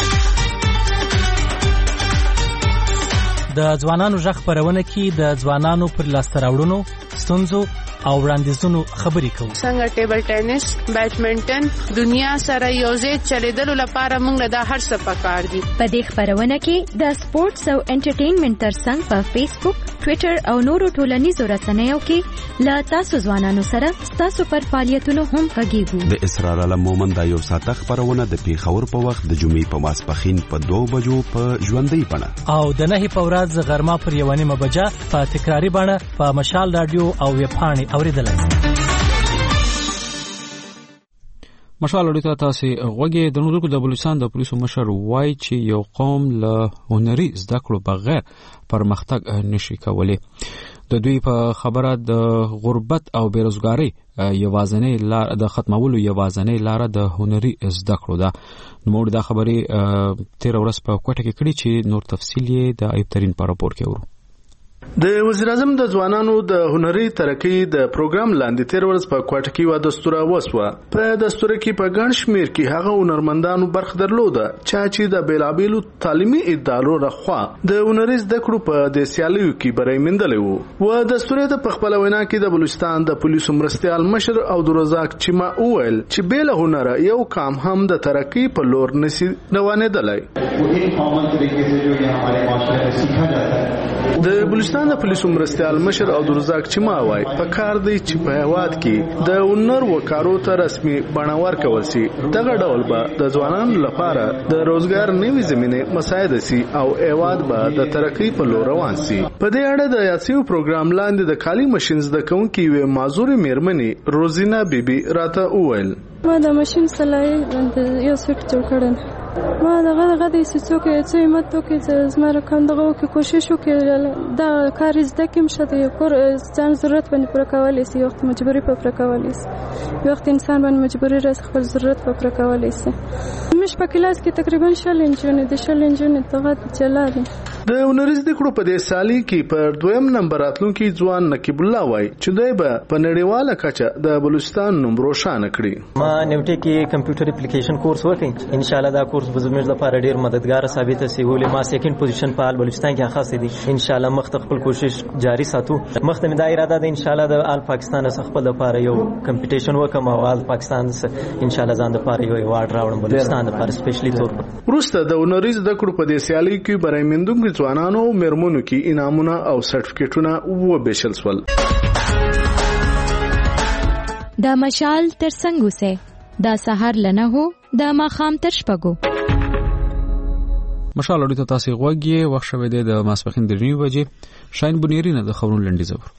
د ځوانانو ژغ خپرونه کې د ځوانانو پر لاسته راوړنو ستونزو او وړاندیزونو خبرې کوو. څنګه ټیبل ټینس، بیډمنټن دنیا سره یوځای چلیدلو لپاره موږ دا هر څه پکار دي. په دې خبرونه کې د سپورتس او انټرټینمنټ ترڅنګ په فیسبوک، ټوئیټر او نورو ټولنیزو رسنیو کې لا تاسو ځوانانو سره تاسو پر فعالیتونو هم غږیږو. د اسرار علم مومن دا یو ساعته خبرونه د پیښور په وخت د جمعې په ماسپښین په دوه بجو په ژوندۍ بڼه او د نهي په ورځ غرمه پر یو نیمه بجه په تکراری بڼه په مشال رادیو او ویب پاڼې اوریدلای. مشال اړیته تاسو غوږی د نورو د بلوچستان د پولیسو مشر وای چې یو قوم له هنري زده کړو بغیر پرمختګ نشي کولی. د دوی په خبره د غربت او بیروزګاری یوازنۍ لار د ختمولو یوازنۍ لار د هنري زده کړو ده. نو دا خبرې تیر ورځ په کوټه کې کړي چې نور تفصیل یې د ایب ترين په راپور کې ورو. د وزیر اعظم د ځوانانو د هنري ترقی د پروګرام لاندې تیر ورځ په کوټه کې و دستور وسوه. په دستور کې په ګڼ شمیر کې هغه هنرمندانو برخه درلوده چې د بیلابیلو تعلیمي ادارو رخوا د هنري زده کړو په د سیالیو کې برای مندلې وو. و دستور د خپل وینا کې د بلوچستان د پولیسو مرستيال مشر عبدالرزاق چیما وویل چې بیل هنر یو کام هم د ترقی په لور نسی روانېدلای. وہی کامن طریقے سے جو یہ ہمارے معاشرے میں سیکھا جاتا ہے. د بلوچستان د پولیسو مرستيال مشر عبدالرزاق چیما وایي په کار دی چې په هواد کې د هنر وکارو ته رسمي بڼه ورکول شي. دغه ډول به د ځوانانو لپاره د روزګار نوې زمينه مساعده شي او هواد به د ترقی په لور روان شي. په دې اړه د یاسیو پروګرام لاندې د کالی ماشين زده کوونکي وې معذور میرمنې روزینا بیبي راته وویل ما د ماشين سلای یو سټ جوړ کړم. ما دغه دغه د سڅوک څه همت وکړ زما رقم دغه وکړ کوشش وکړ دا کار زده کوم شته یو کور ځان ضرورت باندې پر کولای شي وخت مجبوری پر کولای شي وخت انسان باندې مجبوری راز خپل ضرورت پر کولای شي. مش په کلاس کې تقریبا شل انجن د شل انجن دغه چلاري د هنري زده کړو په دې سالي کې پر دویم نمبر راتلونکي ځوان نقیب الله وای چې دوی به په نړیواله کچه د بلوچستان نوم روښانه کړي. ما نیوټه کې کمپیوټر اپلیکیشن کورس وکړ. ان شاء الله دا کورس به زموږ لپاره ډیر مددگار ثابت شي. ولې ما سیکنډ پوزیشن په آل بلوچستان کې اخیسته دي. ان شاء الله مخ خپل کوشش جاری ساتو. مخ ته مې دا اراده ده ان شاء الله د آل پاکستان څخه خپل لپاره یو کمپټیشن وکم او آل پاکستان ان شاء الله ځان لپاره یو ایوارډ راوړم بلوچستان لپاره سپیشلی تور. وروسته د هنري زده کړو په دې سیالي کې برای مندونکو ځوانانو مرمنو کې انعامونه او سرټیفیکټونه وبېشل سول. د مشال تر څنګه سه د سحر لنه هو د ماخام تر شپګو مشال اړیته تاسو غوږی وخت شوه د ماسپخین د نیو بجې شاین بنيري نه د خبرونو لنډي زبر.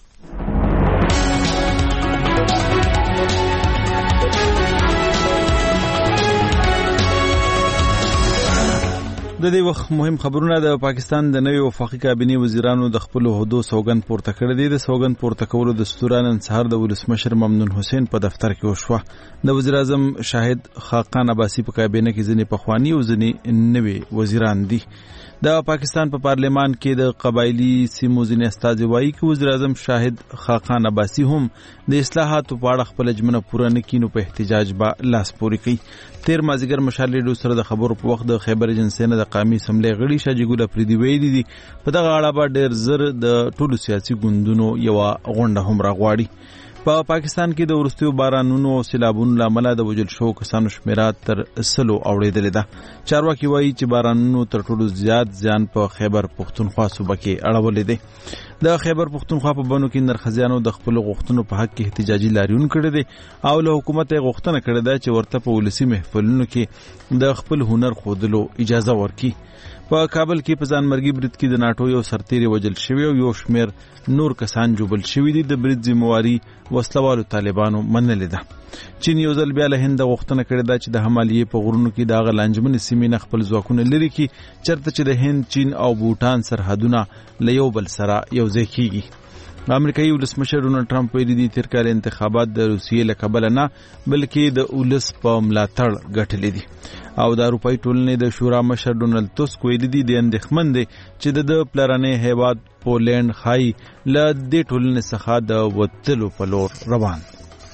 د دې وخت مهم خبرونه. د پاکستان د نوي وفاقي کابینې وزیرانو د خپل عہدو سوګند پورته کړی دی. د سوګند پورته کولو د دستوران نن سهار د ولسمشر ممنون حسین په دفتر کې وشوه. د وزیر اعظم شاهد خاقان عباسی په کابینه کې ځینې پخوانی او ځینې نوي وزیران دي. د پاکستان په پا پارلیمان کې د قبایلی سیمو ځینې استازي وایي چې وزیر اعظم شاهد خاقان عباسی هم د اصلاحاتو په اړه خپل ژمنه پوره نه کړي نو په احتجاج به لاس پورې کوي. تیر مازیګر مشال ریډیو سره د خبرو په وخت د خیبر ایجنسی نه د قومي اسمبلی غړي شاجي ګل افریدي ویلي دي په دغه اړه به ډېر زر د ټولو سیاسي ګوندونو یو غونډه هم راغواړي. په پا پاکستان کې د ورستیو بارانونو او سیلابونو لامل د وجل شو کسانو شمیره تر سلو اوریدل ده. چارواکي وایي چې بارانونو تر ټولو زیات ځان په خیبر پختونخوا صوبه کې اړولې دي. د خیبر پختونخوا په بنو کې نرخزیانو د خپل غوښتنو په حق کې احتجاجي لاریون کړی دي او له حکومت یې غوښتنه کړې ده چې ورته په ولسی محفلونو کې د خپل هنر ښودلو اجازه ورکړي. په کابل کې په ځانمرګي برید کې د ناټو یو سرتیری وجل شوی او یو شمیر نور کسان جوبل شوی دي. د برید ذمہواری وسلوالو طالبانو منلې ده. چین یو ځل بیا له هند غوښتنه کړې ده چې د همالیې په غرونو کې د هغه لانجمن سیمې نه خپل ځواکونه لري کړي چېرته چې د هند، چین او بوټان سرحدونه له یو بل سره یو ځای کیږي. امریکایي ولسمشر ډونالډ ټرمپ ویلي دي تیر کال انتخابات د روسیې له کبله نه بلکې د ولس په ملاتړ ګټلې دي. او د اروپایي ټولنې د شورا مشر ډونالډ توسک ویلي دي د اندېښمن دی چې د پلرنې هیواد پولینډ ښایي له دې ټولنې څخه د وتلو په لور روان.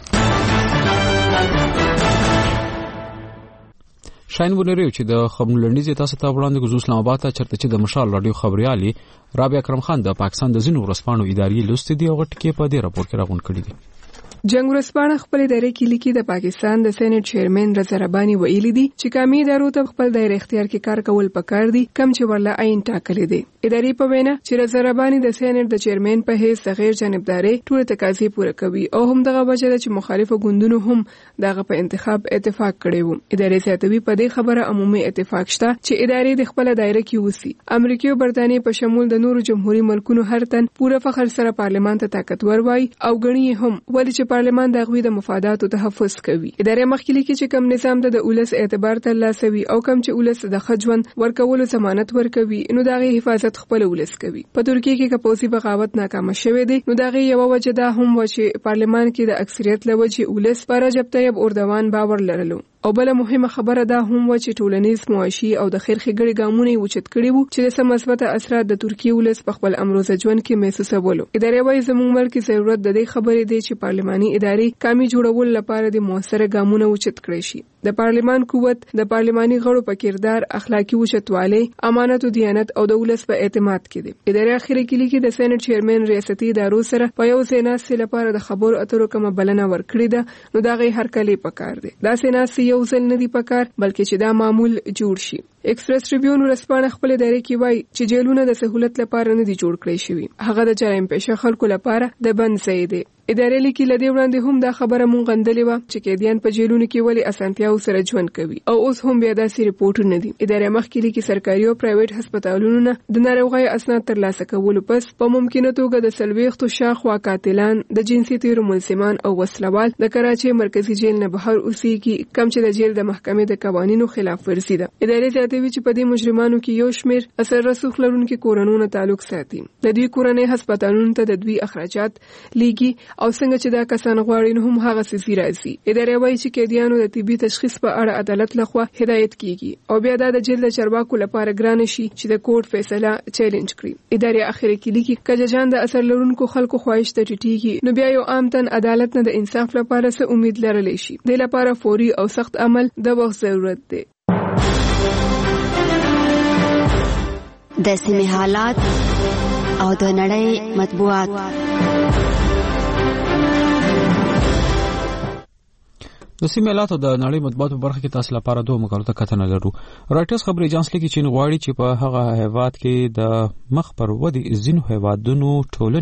شاین بنيري چې د خبرونو لنډیز تاسو ته وړاندې کوم اسلام آباد ته چرته چې د مشال رادیو خبريالي رابعه اکرم خان د پاکستان د ځینو ورسپانو اداري لوستي دی او غټکی په دې راپور کې راغون کړی دی. جنگ ورسپانه خپل ادارې کې لیکي د پاکستان د سېنات چیرمن رضا رباني ویلي دي چې قومي ادارو ته خپل دایره اختیار کې کار کول پکار دي کم چې ورله عین ټاکلې دي. ادارې په وینا چې رضا رباني د سېنات د چیرمن په هیڅ غیر جانبداري ټول تقاضي پوره کوي او هم دغه وجه ده چې مخالفو ګوندونو هم دغه په انتخاب اتفاق کړی وو. ادارې ساتوي په دې خبره عمومي اتفاق شته چې ادارې د خپل دایره کې وسی. امریکا او برتانیې په شمول د نورو جمهوریت ملکونو هر تن پوره فخر سره پارلمان ته طاقتور وای او غنی هم ولې چې پارلمان دغه د مفاداتو تحفظ کوي. ادارې مخکې لیکي چې کم نظام د ولس اعتبار ترلاسه وي او کم چې ولس د خجون ورکولو ضمانت ورکوي نو دغه حفاظت خپل ولس کوي. په ترکیه کې کپوسی بغاوت ناکام شوه دی نو دغه یو وجه ده هم و چې پارلمان کې د اکثریت لوجه ولس پر رجب طیب اردوان باور لرلو. او بل مهمه خبره ده هم و چې ټولنیز معاشي او د خیر ښېګړې ګامونه وچت کړي وو چې د سم مثبت اثرات د ترکیه ولس په خپل امروزه ژوند کې محسوسولو. ادارې وايي زموږ ملک ضرورت د دې خبرې دی چې پارلماني ادارې قومي جوړول لپاره د موثره ګامونه وچت کړي شي. د پارلمان قوت د پارلماني غړو په کردار، اخلاقی وچتوالی، امانت او دیانت او د ولس په اعتماد کې دي. ادارې اخیری کې لیکي د سېنات چیرمن ریاستي ادارو سره په یو سیناسي لپاره د خبرو اترو کومه بلنه ورکړې ده نو دا غي هر کلی پکار دي. دا سیناسي یو ځل نه دی پکار بلکې چې دا معمول جوړ شي. ایکسپریس ټریبیون ورسپانه خپل ادارې کې وایي چې جیلونه د سہولت لپاره نه دي جوړ کړی شوی. هغه د جرایم پېښه خلکو لپاره د بند ځای دی. ادارې لیکي لدی وړاندې هم دا خبره مونږ غندلې و چې کېدیان په جیلونو کې ولې اسانتیاو سره ژوند کوي او اوس هم بیا داسې ریپورټونه دي. ادارې مخکې لیکي سرکاري او پرایویټ هسپتالونو نه د ناروغۍ اسناد ترلاسه کولو پس په ممکنه توګه د سلويختو شاخوا قاتلان، د جنسي تیرو ملزمان او وسلوال د کراچۍ مرکزی جیل نه بهر اوسېږي کم چې د جیل د محکمې د قوانینو خلاف ورزي ده. ادارې زیاتوي چې په دې مجرمانو کې یو شمیر اثر رسوخ لرونکي کورونو تعلق ساتي. د دوی کورنۍ هسپتالونو ته د دوی اخراجات لیږي او څنګه چې دا کسان غواړي نو هم هغه سي راځي. ادارې وایي چې قیدیانو د طبي تشخیص په اړه عدالت لخوا هدایت کیږي او بیا دا د جیل د چارواکو لپاره ګران شي چې د کوټ فیصله چیلنج کړي. ادارې اخر کې لیکي کله جان د اثر لرونکو خلکو خواهش ته ټیټیږي نو بیا یو عام تن عدالت نه د انصاف لپاره څه امید لرلی شي. د لپاره فوري او سخت عمل د وخت ضرورت دی. د سیمې حالات او د نړۍ مطبوعات. د سیمې حالات او د نړۍ مطبوعاتو په برخه کې تاسو لپاره دوه مقالو ته کتنه لرو. رایټرز خبري ایجنسی لیکي چې غواړي چې په هغه هیواد کې د مخ پر ودی ځینو هیوادونو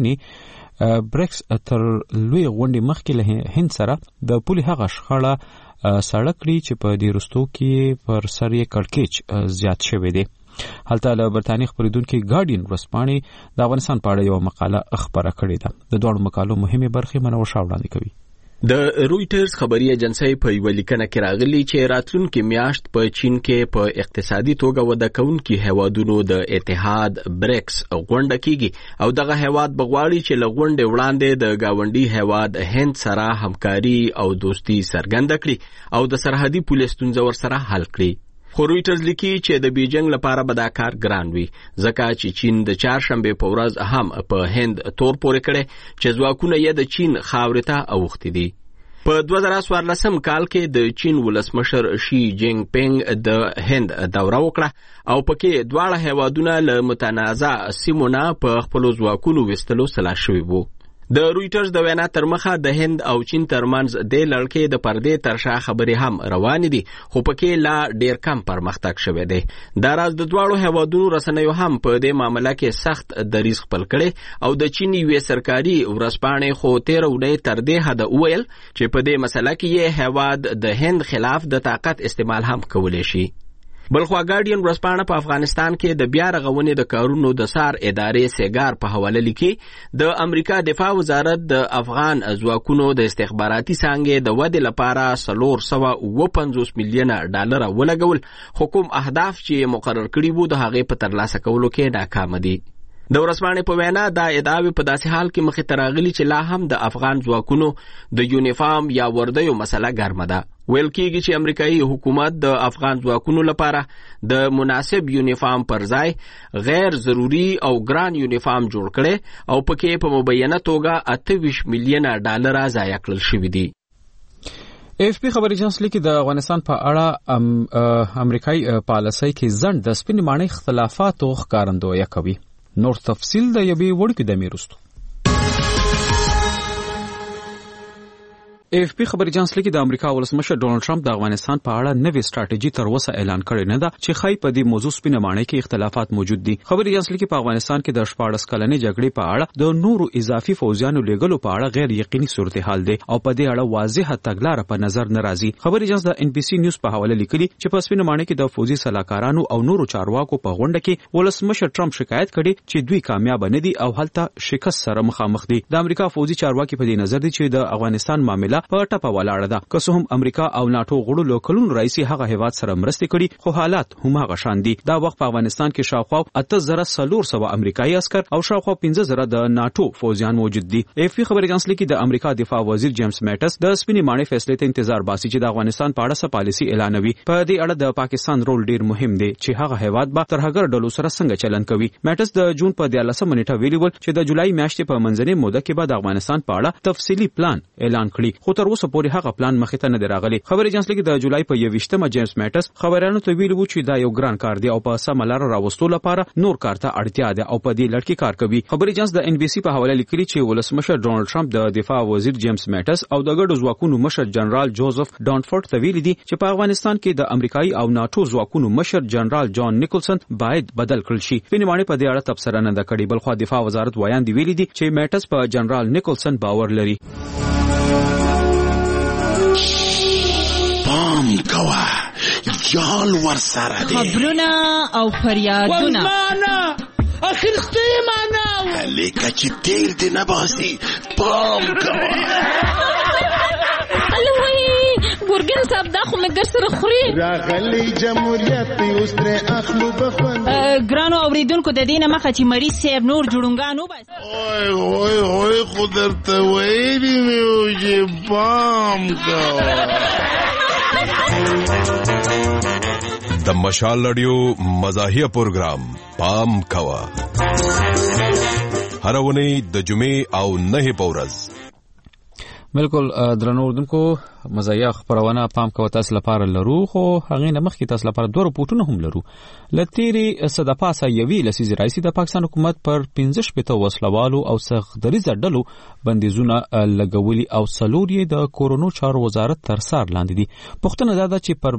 ټولنې بریکس تر لوی غونډې مخکې له هند سره د پولي هغه شخړه سړک لري چې په دې رستو کې پر سر یې کړکېچ زیات شوی دی. هلته له برتانیې خبرېدونکي ګارډین ورځپاڼې د افغانستان په اړه یو مقاله خبره کړې ده. د دوه مقالو مهمه برخې منور شاه وړاندې کوي. د رويټرز خبري ایجنسی په یو لیکنه کې راغلي چې راتلونکي میاشت په چین کې په اقتصادي توګه وده کوونکي هیوادونو د اتحاد بریکس غونډه کیږي او دغه هیواد بغواړي چې له غونډې وړاندې د گاونډي هیواد هند سره همکاري او دوستي څرګنده کړي او د سرحدي پولیس ستونزې ورسره حل کړي. خو رويټرز لیکي چې د بیجینګ لپاره به دا کار ګران وي ځکه چې چین د چهارشنبه په ورځ هم په هند تور پورې کړي چې ځواکونه یې د چین خاورې ته اوښتي دي. په دوه زره څوارلسم کال کې د چین ولسمشر شي جینګ پینګ د هند دوره وکړه او پکې دواړه هیوادونه له متنازع سیمو نه په خپل ځواکونو وستلو سلا شوي وو. د رويټرز د وینا تر مخه د هند او چین ترمنځ د لړکې د پردې ترشا خبرې هم روان دي خو پکې لا ډیر کم پرمختګ شوی دی. دا راز د دواړو هیوادونو رسنیو هم په دې معاملې کې سخت دریځ خپل کړي او د چین یو سرکاري ورځپاڼې خو تیر وړي تر دې حد وویل چې په دې مسله کې یې هیواد د هند خلاف د طاقت استعمال هم کولی شي. بلخوا ګارډین ورځپاڼه په افغانستان کې د بیا رغونې د کارونو د سار ادارې سیګار په حواله لیکي د امریکا دفاع وزارت د افغان ځواکونو د استخباراتي څانګې د ودې لپاره څلور سوه اووه پنځوس میلیونه ډالر ولګول خو کوم اهداف چې مقرر کړي وو د هغې په ترلاسه کولو کې ناکام دي. د ورځپاڼې په وینا دا ادعاوې په داسې حال کې مخې ته راغلي چې لا هم د افغان ځواکونو د یونیفارم یا وردیو مسله ګرمه ده. ویل کېږي چې امریکایي حکومت د افغان ځواکونو لپاره د مناسب یونیفارم پر ځای غیر ضروري او ګران یونیفارم جوړ کړي او پکې په مبینه توګه اته ویشت میلیونه ډالر ضایع کړل شوي دي. اف پی خبري ایجنسی لیکي د افغانستان په اړه ام امریکایي پالیسۍ کې ځنډ د سپین ماڼۍ اختلافاتو ښکارندویي کوي. نور تفصیل د یبي وړکې د میرستو. اف پی خبري ایجنسی لیکي د امریکا ولسمشر ډونالد ټرمپ د افغانستان په اړه نوې ستراتیژي تر اوسه اعلان کړې نه ده چې خای په دې موضوع سپینه ماڼۍ کې اختلافات موجود دي. خبري ایجنسی لیکي په افغانستان کې د شپاړس کلنې جګړې په اړه د نورو اضافي فوجیانو لېږلو په اړه غیر یقیني صورتحال دی او په دې اړه واضحه تګلاره په نظر نه راځي. خبري ایجنسی د ان بي سي نیوز په حواله لیکلي چې په سپینه ماڼۍ کې د فوجي سلاکارانو او نورو چارواکو په غونډه کې ولسمشر ټرمپ شکایت کړي چې دوی کامیاب نه دي او هلته شکست سره مخامخ دي. د امریکا فوجي چارواکي په دې نظر دي چې د افغانستان معاملې په ټپه ولاړ ده. که څه هم امریکا او ناتو غړو له کلونو راځي هغه هیواد سره مرسته کړي خو حالات هم هغه شان دي. دا وخت په افغانستان کې شاوخوا اته زره څلور سوه امریکایي عسكر او شاوخوا پنځه زره د ناتو فوجیان موجود دي. اف پی خبري ایجنسی کې د امریکا دفاع وزیر جیمز میټس د سپینې ماڼۍ فیصلې ته انتظار باسي چې د افغانستان په اړه څه پالیسي اعلانوي. په دې اړه د پاکستان رول ډیر مهم دی چې هغه هیواد به تر هغه ډلو سره څنګه چلند کوي. میټس د جون په دیارلسمه نیټه ویلي ول چې د جولای میاشتې په منځنۍ موده کې به د افغانستان په اړه تفصیلي پلان اعلان کړي خو تر اوسه پورې هغه پلان مخې ته نه راغلي. خبري ایجنسی کې د جولای په یوویشتمه جیمز میټس خبرانو ته ویلي وو چې دا یو ګران کار دی او په سمه لار راوستو لپاره نور کار ته اړتیا ده او په دې لړ کې کار کوي. خبري ایجنسی د ان بي سي په حواله لیکلي چې ولسمشر ډونالد ټرمپ د دفاع وزیر جیمز میټس او د ګډو ځواکونو مشر جنرال جوزف ډانفورد ته ویلي دي چې په افغانستان کې د امریکایي او ناتو ځواکونو مشر جنرال جان نیکلسن باید بدل کړل شي. سپینې ماڼۍ په دې اړه تبصره نه ده کړې بلخو دفاع وزارت ویان دی ویلي دي چې میټس په جنرال نیکلسن باور لري. پام کوه یال ورسره دی خبرونه او فریادونه والمانا اخرستی مانا لیکه چې تیر دی نباسی پام کوه الوی ګورګین صاحب دا خو مې ګر سره خوري راغلی جمهوریت اوس ترې اخلو بخوند ګرانو اوریدونکو د دې نه مخه چې مریض صاحب نور جوړونګان وباسي اوی اوی اوی خو درته ویلي مې وو چې پام کوه د مشال رادیو مزاحیه پروګرام پام کوه هر ونی د جمعې او نه په ورځ بالکل درنو اردوونکو مزایا خبرونه پام کوي تاسو لپاره لرو خو هغه نه مخکې تاسو لپاره دوه رپورټونه هم لرو لتيري صدپاسه یوي لسیز رئیس د پاکستان حکومت پر پنځه شپته وسلوالو او سخدري زړلو بندیزونه لګولي او سلوري د کورونو چارو وزارت تر سار لاندې دي پښتنه دا چې پر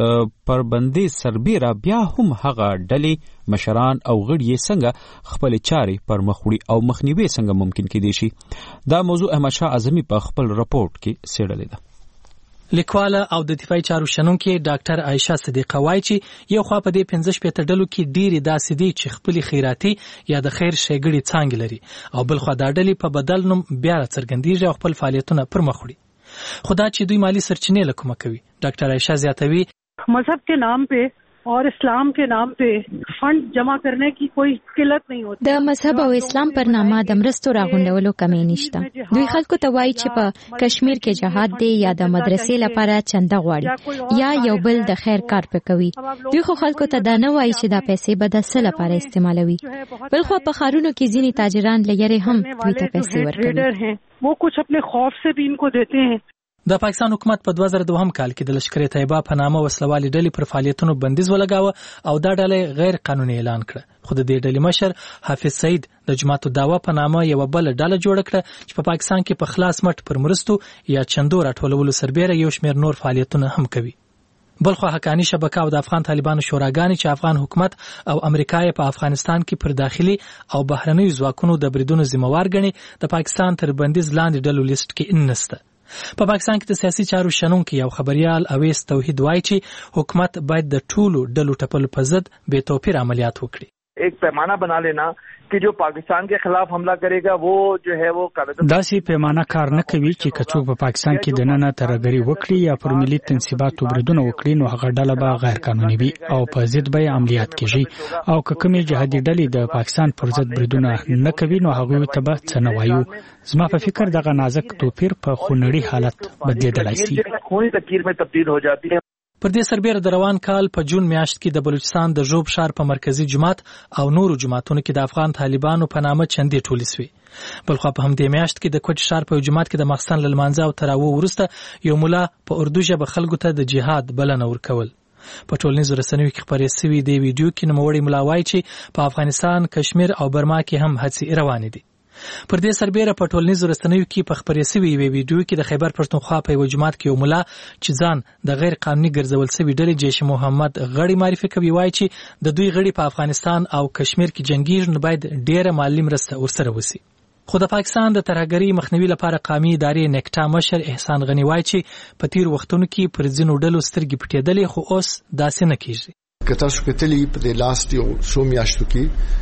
پر بندي سربیره بیا هم هغه ډلې مشران او غړي څنګه خپل چاري پر مخوړي او مخنیوي څنګه ممکن کېدي شي دا موضوع احمد شاه اعظمي په خپل رپورت کې سیړلې ده لیکواله او د دفاعي چارو شنونکو ډاکټر عائشه صدیقه وایي چې یو خوا په دې پنځه شپته ډلو کې ډېری داسې دي چې خپل خیراتي یا د خیر شېګړي څنګه لري او بل خوا د ډلې په بدل نوم بیا څرګندېږي او خپل فعالیتونه پر مخ وړي خدا چې دوی مالی سرچینې لکومه کوي ډاکټر عائشه زیاتوي مذهب के नाम पे और इस्लाम के नाम पे फंड जमा करने की कोई किल्लत नहीं होती د مذهب او اسلام پر نامه د مرستو راغونډولو کمی نشته دوی خلکو ته وایي چې په کشمیر کې جهاد دی یا د مدرسې لپاره چنده غواړي یا یو بل د خیر کار پکوي دوی خو خلکو ته دا نه وایي چې دا پیسې به د څه لپاره استعمالوي بل خو په خارونو کې ځینې تاجران لګري هم دوی ته پیسې ورکوي वो कुछ अपने खौफ से भी इनको देते हैं د پاکستان حکومت په دوه زره دوه کال کې د لشکر طیبه په نامه وسلوالي ډلې پر فعالیتونو بندیز ولګاوه او دا ډلې غیر قانوني اعلان کړه خو د دې ډلې مشر حافظ سعید د جماعت الدعوه په نامه یو بل ډله جوړ کړه چې په پاکستان کې په خلاص مټ پر مرستو یا چندو راټولولو سربېره یو شمېر نور فعالیتونه هم کوي بلخو حقانی شبکه او د افغان طالبانو شوراګانې چې افغان حکومت او امریکا په افغانستان کې پر داخلي او بهرنۍ ځواکونو د بریدونو ذمہوار ګڼي د پاکستان تر بندیز لاندې ډلو لیست کې نشته په پاکستان کې د سیاسي چارو شنونکو یو خبريال اویس توحید وایي چې حکومت باید د ټولو ډلو ټپلو په ضد بے توپیر عملیات وکړي एक पैमाना बना लेना कि जो पाकिस्तान के खिलाफ हमला करेगा वो जो है वो داسې پیمانه کار نه کوي چې کڅوک په پاکستان کې د نن ترګری وکړي یا پر ملي تنصیباتو بریدونه وکړي نو هغه ډله به غیر قانوني وي او په ضد به عملیات کیږي او کومې جهادي ډلې د پاکستان پر ضد بریدونه نه کوي نو هغه ته به څه نه وایو زما په فکر دغه نازک توپیر په خونړي حالت بدلیدلای شي خوني تکیر में تبدیل हो जाती है پر دې سربېره د روان کال په جون میاشت کې د بلوچستان د ژوب شهر په مرکزی جماعت او نورو جماعتونو کې د افغان طالبانو په نامه چندې ټولې سوې بلخو په همدې میاشت کې د کوټ شهر په جماعت کې د مخصن لمانځه او تراوو ورسته یو مولا په اردو ژبه خلکو ته د جهاد بلنه ورکول په ټولنیزو رسنیو کې خبرې سوي دی ویډیو کې نوموړی مولا وایي چې په افغانستان کشمیر او برما کې هم هڅې روانې دي پر دې سربېره په ټولنیزو رسنیو کې په خبرې سوي ویډیو کې د خیبر پښتونخوا په یو جماعت کې یو مولا چې ځان د غیر قانوني ګرځول سوي ډلې جیش محمد غړي معرفي کوي وایي چې د دوی غړي په افغانستان او کشمیر کې جنگیږي نو باید ډېره مالی مرسته ورسره وسی خو د پاکستان د ترهګرۍ مخنیوي لپاره قومي ادارې نکټا مشر احسان غنی وایي چې په تیر وختونو کې پر ځینو ډلو سترګې پټېدلې خو اوس داسې نه کیږي کته شو کتلی په لاست یو شو میاشتو کې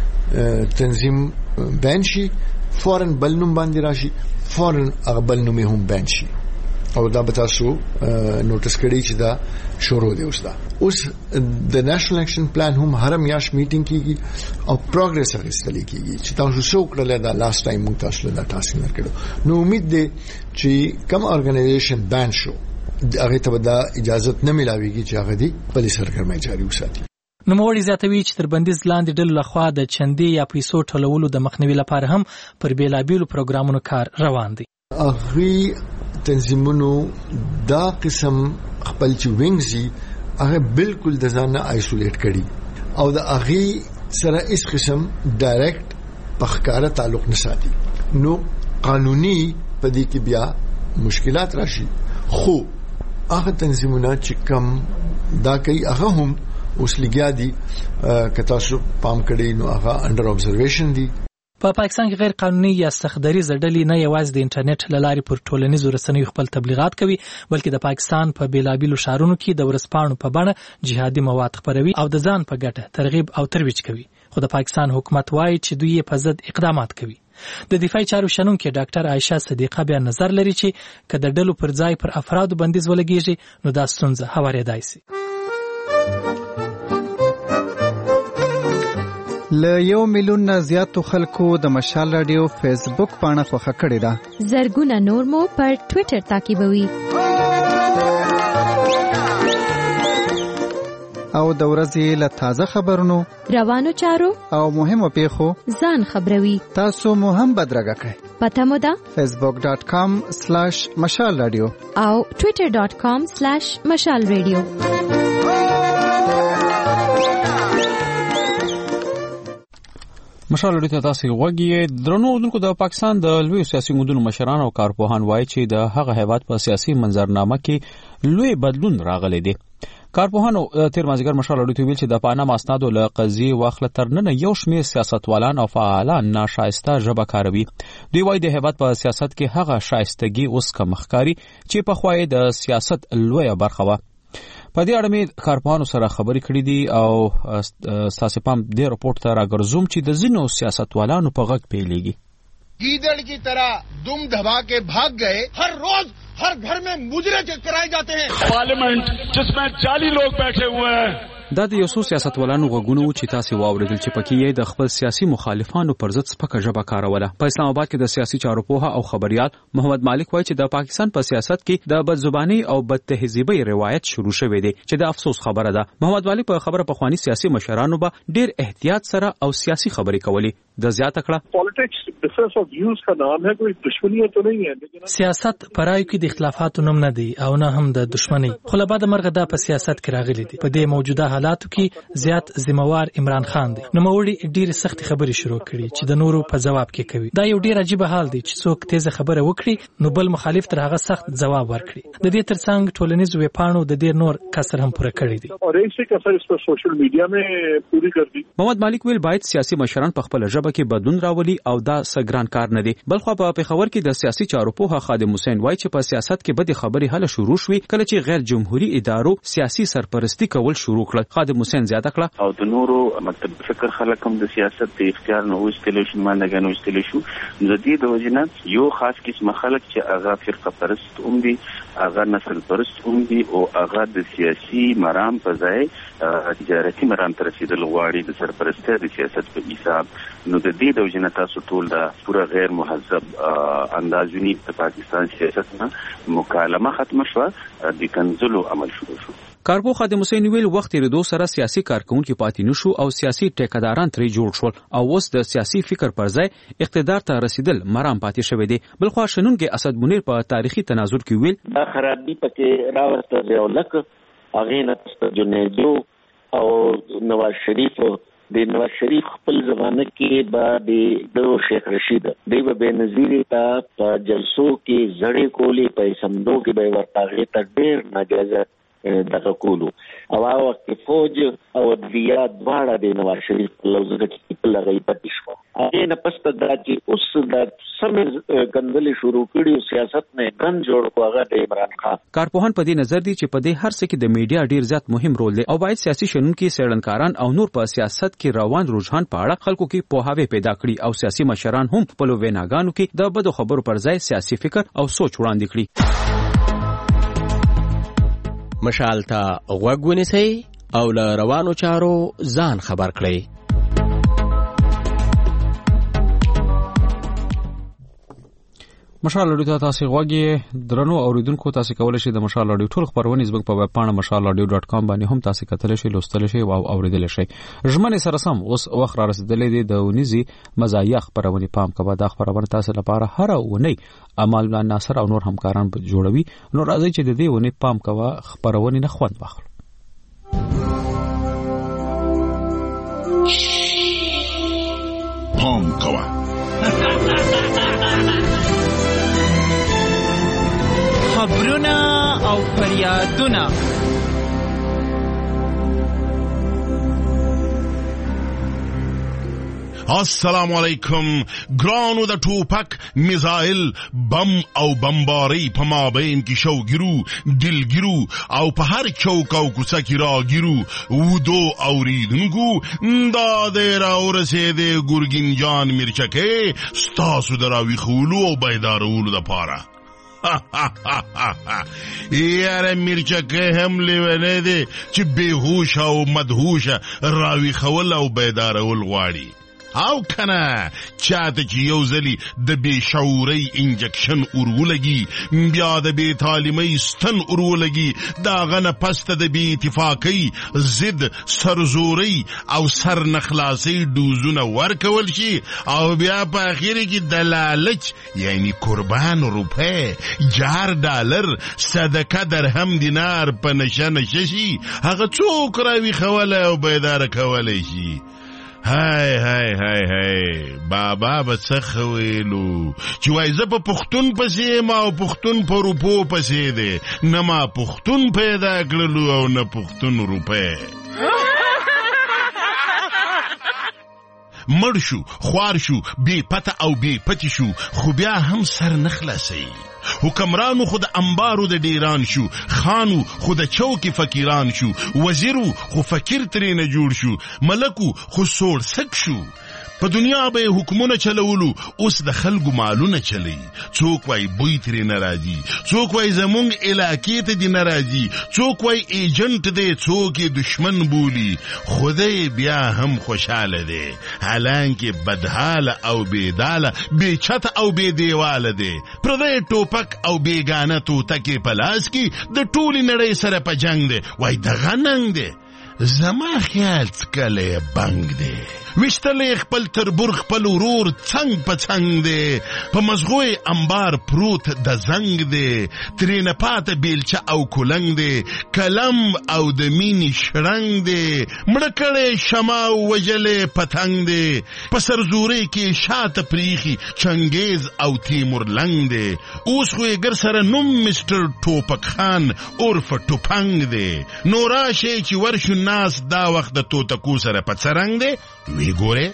تنظیم بنشي فورن بلنوم باندې راشي فورن اغبل نومې هم بنشي او دا به تاسو نوټس کړئ چې دا شروع دی اوس دا اوس د نېشنل اکشن پلان هم هر میاش میټینګ کیږي او پروګرس اخیستل کیږي چې تاسو شو کړل دا لاست ټایم موږ تاسو له تاسو نه کړو نو امید دی چې کوم ارګنایزیشن بان شو هغه ته دا اجازه نه ملاويږي چې هغه دی بل سرګرمۍ جاري وساتي نوموړي زیاتوي چې تر بندیز لاندې ډلو لخوا د چندې یا پیسو ټولولو د مخنیوي لپاره هم پر بیلابیلو پروګرامونو کار روان دي اغي تنظیمونو دا قسم خپل چې وینګزي هغه بالکل د ځان نه آیسولیټ کړي او د اغي سره اس قسم ډایرکټ پخکاره تعلق نه ساتي نو قانوني پدې کې بیا مشکلات راشي خو هغه تنظیمونه چې کم دا کوي هغه هم اوس لګیا دي کته شو پام کړي نو هغه انډر ابزرویشن دي په پاکستان کې غیر قانوني یا سخدري زړلې نه یوازې د انټرنیټ لارې پر ټولنیزو رسنیو خپل تبلیغات کوي بلکې د پاکستان په بیلابیلو شهرونو کې د ورسپاڼو په بڼه جهادي مواد خپروي او د ځان په ګټه ترغیب او ترویج کوي خو د پاکستان حکومت وایي چې دوی په ضد اقدامات کوي. د دفاعي چارو شنونکې ډاکټر عایشه صدیقه بیا نظر لري چې که د ډلو پر ځای پر افرادو بندیز ولګیږي نو دا ستونزه هوارېدای شي. له یو میلیون نه زیاتو خلکو د مشال رادیو فیسبوک پاڼه خوښه کړې ده. زرګونه نور مو پر ټوئیټر تعقیبوي او د ورځې له تازه خبرونو، روانو چارو او مهمو پیښو ځان خبروي. تاسو مو هم بدرګه کړئ. پته مو ده فیسبوک ډاټ کام سلاش مشال رادیو او ټوئیټر ډاټ کام سلاش مشال رادیو. مشال لري تاسو غوږی درنو اردوونکو د پاکستان د لوی سیاسي ګوندونو مشران او کارپوهان وایي چې د هغه هیواد په سیاسي منظرنامه کې لوی بدلون راغلی دی. کارپوهانو تیر مازیګر مشال لري ویل چې د پاناما اسنادو له قضیې واخله ترننه یو شمېر سیاستوالان او فعالان ناشایسته ژبه کاروي. دوی وایي د هیواد په سیاست کې هغه شایستګي اوس کم ښکاري چې په خوای د سیاست لویه برخه و. په دې اړه مې کارپوهانو سره خبرې کړې دي او ستاسو پام دې رپورټ ته راګرځوم چې د ځینو سیاستوالانو په غږ پیلېږي. गीदड़ की तरह दुम दबा के भाग गए. हर रोज हर घर में मुजरे कराए जाते हैं. पार्लियामेंट जिसमें चालीस लोग बैठे हुए हैं. دا د یو څو سیاستوالانو غوږونه و چې تاسو واوریدل چې پکې یې د خپل سیاسي مخالفانو پر ضد سپکه ژبه کاروله. په اسلام آباد کې د سیاسي چارو پوها او خبريال محمد مالک وایي چې د پاکستان په سیاست کې د بدزبانی او بدتهذیبي روایت شروع شوې دی چې د افسوس خبره ده. محمد مالک په خبره په خواني سیاسي مشرانو به ډېر احتیاط سره او سیاسي خبرې کولې. د زیاته کړه پالیټکس ډیفرنس اف ویوز کا نام ہے, کوئی دشمنی تو نہیں ہے. سیاست پرای کې د اختلافاتو نوم نه دی او نه هم د دشمنی. خو له بعد مرغه دا په سیاست کې راغلي دي. په دې موجوده حالاتو کې زیات ذمہوار عمران خان دی. نو موري ډېر سخت خبرې شروع کړي چې د نورو په جواب کې کوي. دا یو ډېر عجیب حال دی چې څوک تیزه خبره وکړي نو بل مخالف تر هغه سخت جواب ورکړي. د دې ترڅنګ ټولنیز ویبپاڼو د ډېر نور کسر هم پوره کړی دي او ایسه کسر اس په سوشل میډیا مې پوری کړ دي. محمد مالک ویل باید سیاسي مشران په خپل ژبه کې بدلون راولي او دا سګران کار نه دی. بلخو په پیښور کې د سیاسي چارو پوها خادم حسین وایي چې په سیاست کې بدې خبرې هله شروع شوې کله چې غیر جمهوریت ادارو سیاسي سرپرستی کول شروع کړل. خادم حسین زیاته کړه او د نورو مطلب فکر خلک هم د سیاست د اختیار نه وستل شي مانګانو وستل شو. د دې د وجنه یو خاص قسم خلک چې هغه فرقه پرست هم دي, هغه نسل پرست هم دي او هغه د سیاسي مرام په ځای تجارتي مرام ته رسیدل غواړي د سرپرستی د سیاست په حساب. نو د دې د وجنه تاسو ټول دا پورا غیر مهذب اندازونی په پاکستان سیاست نه مکالمه ختم شو, د کنزلو عمل شروع شو. کارپو خادم حسین ویل وخت ردو سره سیاسي کارکونکو پاتې نشو او سیاسي ټیکداران ترې جوړ شول او اوس د سیاسي فکر پر ځای اقتدار ته رسیدل مرام پاتې شوی دی. بل خو شنونکو اسد منیر په تاریخي تناظر کې ویل دا خرابي پکې راوسته دی او لکه هغه نه تستجنېجو او نواز شریف د نواز شریف خپل زمانه کې با د شیخ رشید دی به نظیر تا په جلسو کې زړې کولې په سمندو کې به ورتاغه ته ډېر ناجایز دغه کولو او هغه وخت فوج او بیا دواړه د نواز شریف لوزګه چې لغې پاتې شو. هغه نه پسته دا چې اوس د سمې ګندلې شروع کړي سیاست نه ګن جوړ کوغه د عمران خان. کارپوهان په دې نظر دي چې په دې هر څه کې د میډیا ډیر زیات مهم رول دی او باید سیاسي شنونکو څېړنکاران او نور په سیاست کې روان رجحان په اړه خلکو کې پوهاوی پیدا کړي او سیاسي مشران هم په لو ویناګانو کې د بدو خبرو پر ځای سیاسي فکر او سوچ وړاندې کړي. مشال ته غوږ ونیسئ او له روانو چارو ځان خبر کړئ. مشال رادیو ته تاسو غوږی درنو اوریدونکو تاسو کولای شئ د مشال رادیو ټول خبرونه زموږ په ویب پاڼه مشال رادیو ډاټ کام باندې هم تاسو کتلی شئ, لوستلی شئ او اوریدلی شئ. ژمنې سره سم اوس وخت را رسیدلی دی د ونیزي مزایا خبرونه پام کوه. دا خبرونه تاسو لپاره هر ونی امال الله ناصر او نور همکاران جوړوي. نو راځي چې د دې ونی پام کوه خبرونه نه خوند واخلو. پام کوه خبرونه او فریادونه السلام علیکم ګرانو د ټوپک میزایل بم او بمباری په مابین کې شوګیرو دلګیرو او په هر چوک او کوڅه کې راګیرو ودو اوریدونکو دا د راورسېدې ګورګین جان میرچکه ستاسو دراوي خولو او بیدارولو د پاره یاره میرچکه هم لیونه دی چې بیهوش او مدهوش راوي خول او بیدارول غواړي او کنه چاته چې یو ځلی د بی شعوري انجکشن ورولګي بیا د بی تعلیمي ستن ورولګي دا غنه پسته د بی اتفاقی ضد سرزوري او سرنخلاصي دوزونه ورکول شي او بیا په اخر کې د لالچ یعنی قربان روپے جار ډالر صدقه درهم دینار په نشه نشه شي هغه څوک راوي خوله او بیدار کولای شي هاي هاي هاي هاي بابا بڅخ ویلو چې وای زه په پښتون پسې ما او پښتون په روپو پسې دی نه ما پښتون پیدا کړلو او نه پښتون روپې مړ شو خوار شو بی پته او بی پتی شو خو بیا هم سر نخلاصي حکمرانو خود انبارو د ډیران شو خانو خود چوکی فقیران شو وزیرو خو فقیر ترینه جوړ شو ملکو خو سوړ سک شو په دنیا به حکومونه چلولو اوس د خلکو مالونه چلی څوک وای بوی ترینه راځي څوک وای زمونږ علاقې ته دی ناراضي څوک وای ایجنټ دی څوک دشمن بولی خدای بیا هم خوشاله دی حالانکه بدحاله او بېداله بېچته او بې دیواله دی پردی ټوپک او بیگانه توتکې په لاس کې د ټولې نړۍ سره په جنگ دی وای دغه ننګ دی زما خیال څکلی بنګ دی وشتلی خپل تربور خپل ورور څنګ په څنګ دی په مزغوی انبار پروت د زنګ دی ترینه پاته بیلچه او کولنګ دی کلم او د مینې شرنګ دی مړه کړی شمع او وژلی پتنګ دی په سرزورۍ کې شاته پریخي چنګیز او تیمور لنګ دی اوس خو یې ګر سره نوم مسټر ټوپک خان عرف ټوپنګ دی نو راشئ چې ورشو ناس دا وخت د توتکو سره په څرنګ دی وی ګوره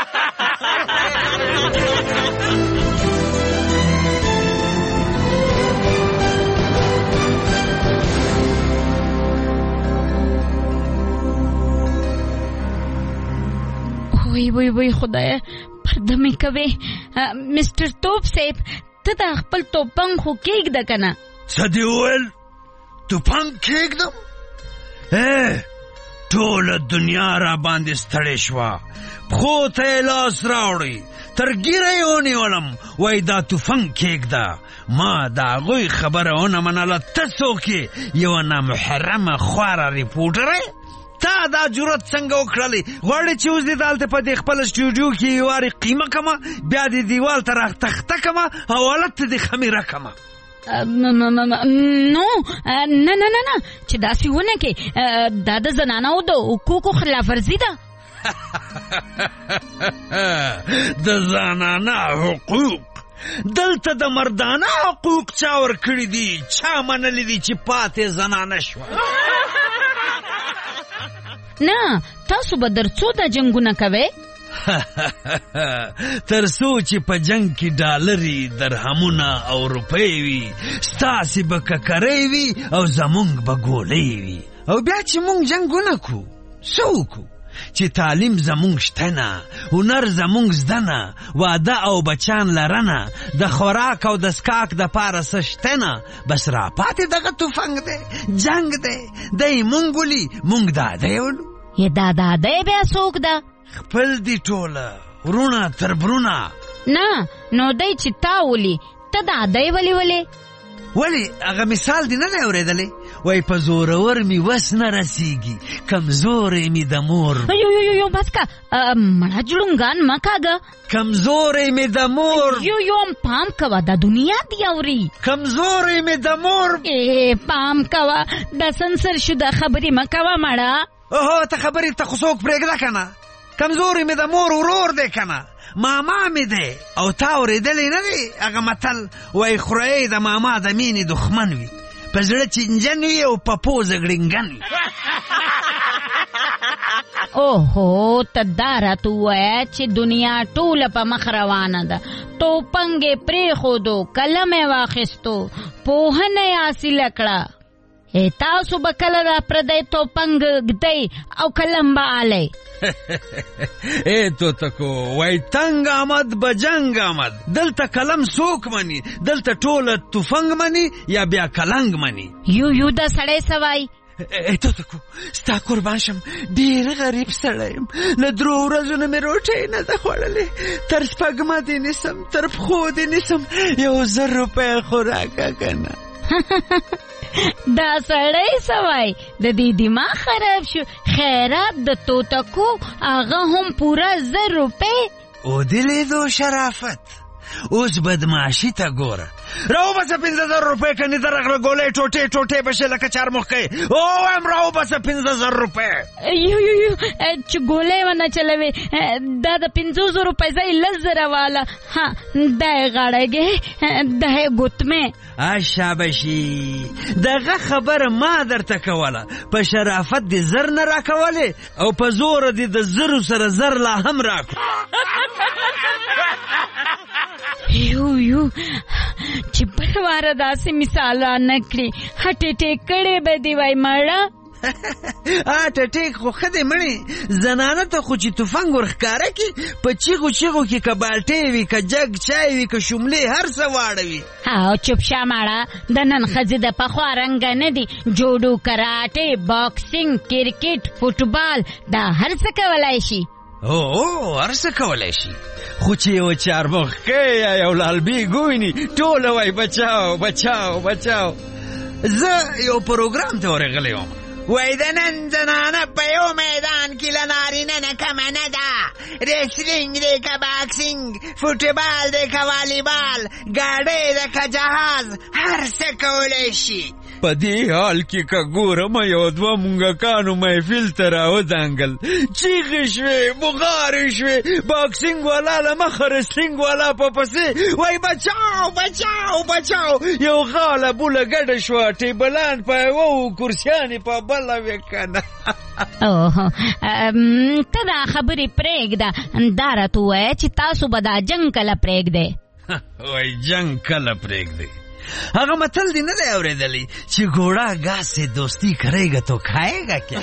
وی وی وی خدای پرده می کوي مستر توپ صاحب ته دا خپل توپنګ خو کېږده کنه څه دې وویل توپنګ کېږدم اے ټوله دنیا را باندې ستړې شوه پښو ته یې لاس راوړی تر ګیره یې ونیولم وایي دا توفنګ کېږده ما د هغوی خبره ونه منله ته څوک یې یوه نامحرمه خواره ریپورټره تا دا جرأت څنګه وکړلی غواړې چې اوس دې دلته په دې خپل سټوډیو کې یې وارې قیمه کمه بیا دې دیوال ته راختخته کمه او حالت ته دې خمیره کمه نو نه نه نه نه چې داسې ونه کې دا د زنانو د حقوقو خلاف ورزي ده د زنانه حقوق دلته د مردانه حقوق چا ورکړي دي چا منلی دي چې پاتې زنانه شوه نه تاسو به در څو دا جنګونه کوئ تر څو چې په جنگ کې ډالري درهمونه او روپۍ وي ستاسې به ککرۍ وي او زمونږ به ګولۍ وي او بیا چې مونږ جنګ ونه کړو څه وکړو چې تعلیم زمونږ شته نه هنر زمونږ زده نه واده او بچان لرنه د خوراک او د څښاک دپاره څه شته نه بس راپاتې دغه توفنګ دی جنګ دی دی مونږ ولي مونږ داده ولو یې دا داده بیا څوک ده خپل دی ټوله ورونه تر برونه نه نو دی چې تا ولي ته داده ولې ولې ولی هغه مثال دی نه دی اورېدلی وای په زورور می وس نه رسیږي کمزورې می د مور یو یو یو بس کا مړه جړونګان مه کاږه کمزورې می د مور یو یو پام کوه د دنیا دی اوري کمزورې می د مور ای پام کوه د سنسر شوده خبرې مه کوه مړه اوهو ته خبرې ته خو څوک پرېږده که نه کمزورې می د مور ورور دی که نه ماما می دی او تا اورېدلی نه دی هغه متل وای خورایې د ماما د مینې دښمن وي په زړه چینجن وي او په پوزه ګړنګن وي اوهو ته دا راته ووایه چې دنیا ټوله په مخ روانه ده. توپنګ یې پرېښودو، قلم یې واخیستو، پوهنه یې حاصله کړه. تاسو به کله دا پردی توپنګ ږدئ او قلم به آلی؟ اے توتکو وای تنگ آمد به جنگ آمد. دلته قلم څوک مني؟ دلته ټوله توفنګ مني یا بیا کلنګ مني؟ یو یو دا سړی سوای. ای توتکو ستا قربان شم، ډېر غریب سړی یم. له درو ورځو نه مې روټۍ نه ده خوړلې. تر سپږمه دې نیسم، تر پښو دې نیسم، یو زر روپۍ خو راکه که نه. دا سړی سوای د دې دماغ خراب شو. خیرات د توتکو هغه هم پوره زر روپۍ. او دې لیدو شرافت. اوس بدماشي ته ګوره. راوباسه پنځه زره روپۍ کنې درغله ګولۍ ټوټې ټوټې به شي لکه چارمخکۍ. ووایم راوباسه پنځه زره روپۍ. یو یو یو چې ګولۍ ونه چلوې دا د پنځو زرو پیسې لس زره واله. ها دا یې غاړګې دا یې ګوتمې. شابشي دغه خبره ما درته کوله. په شرافت دې زر نه راکولې او په زور دې د زرو سره زر لا هم راکړو. یو یو چې بل واره داسې مثال را نه کړي. هټې ټیک کړې به دې وای مړه. هټه ټیک خو ښه دی مړې. زنانه ته خو چې توفنګ ورښکاره کړي په چیغو چیغو کې که بالټې وي که جګ چای وي که شملې هر څه واړوي. او چوپ شه مړه. د نن ښځې د پخوا رنګه نه دي. جوډو، کراټې، باکسینګ، کرکټ، فوټبال دا هر څه کولی شي. او هر څه کولی شي، خو چې یو چارمخکۍ یا یو لالبیګ وویني ټوله وای بچاو بچاو بچاو. زه یو پروګرام ته ورغلی وم. وای د نن زنانه په یو میدان کې له نارینه نه کمه نه ده. ریسلینګ دی که باکسینګ، فوټبال دی که والیبال، ګاډۍ ده که جهاز، هر څه کولی شي. په دې حال کې که ګورم یو دوه مونږکانو محفل ته راودانګل. چیغې شوې، بغارې شوې، باکسینګ والا له مخه ریسلینګ والا په پسې. وای بچاو بچاو بچاو. یو غاله بوله ګډه شوه، ټیبلان په یوه و، کرسیانې په بله وې که نه. اوه ته دا خبرې پرېږده. دا راته ووایه چې تاسو به دا جنګ کله پرېږدئ؟ وای جنګ کله پرېږدئ؟ هغه متل دی نه دی اورېدلی چې ګوړه ګاز سے دوستی کرے گا تو کھائے گا کیا؟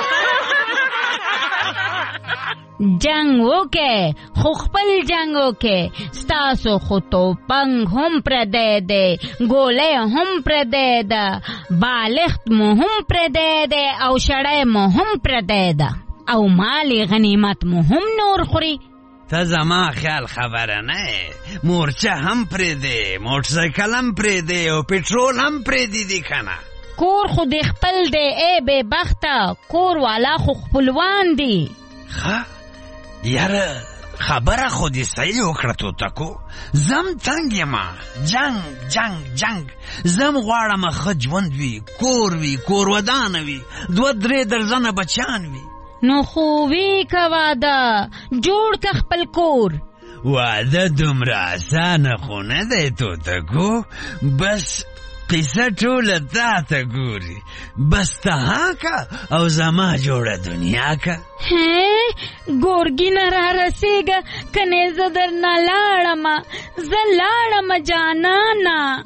جنگ وکې خو خپل جنگ وکې. ستاسو خو توپنګ هم پردی دی، ګولۍ هم پردی ده، بالښت مو هم پردی دی او شړۍ مو هم پردی ده او مال غنیمت مو هم نور خوري. ته زما خیال خبره نه. مورچه هم پرېدی، موټرسایکل هم پرېدی او پټرول هم پرېدی دی که نه. کور خو دې خپل دی ای بې بخته. کور والا خو خپلوان دي. ښه یاره خبره خو دې صحیح وکړه توتکو. زم تنګ یمه. جنګ جنګ جنګ. زم غواړم ښه ژوند وي، کور وي، کور ودانه وي، دوه درې درځنه بچیان وي. نو خو وی که واده جوړ که خپل کور. واده دومره اسانه خو نه دی توتکو. بس قصه ټوله تا ته ګوري. بس ته که او زما جوړه دنیا که. هې ګورګینه را رسېږه کنې زه درنه لاړمه. زه لاړمه جانانه.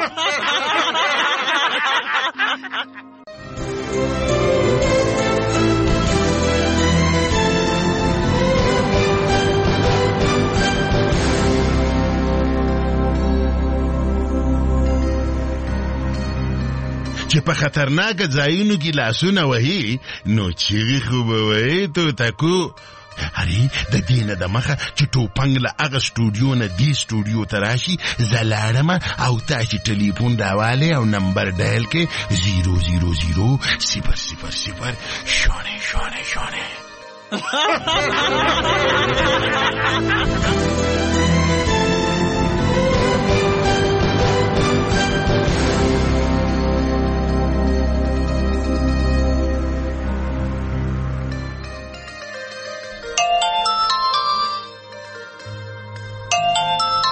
چې په خطرناک ځایونو کې لاسونه وهي نو چیغې خو به وایي توتکو. ارې د دې نه د مخه چې ټوپنګ له هغه سټوډیو نه دې سټوډیو ته راشي زه لاړمه او تاسې ټلیفون راوالی او نمبر ډایل کې زیرو زیرو زیرو صفر صفر صفر شونې شونې شونې.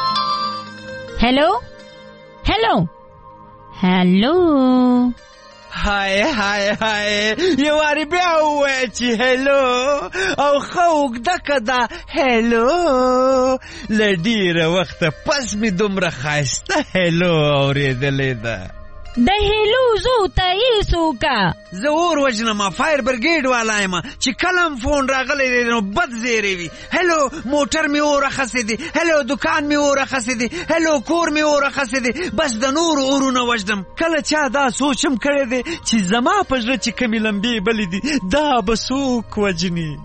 Hello hello hello هاي هاي هاي یواری بیا وای چې هلو او خوک دکه دا هلو لډیره وخت پس می دومره خاسته هلو اورېدلې ده د هلو زو تایسو کا زور وجنما فایر برګیډ والا یم چې کلم فون راغلی دی نو بد زیری وي هلو موټر می اوره خسې دی هلو دکان می اوره خسې دی هلو کور می اوره خسې دی بس د نور اورونه وجدم کله چا دا سوچم کړی دی چې زما په زړه چې کمی لمبې بلې دي دا به څوک وجني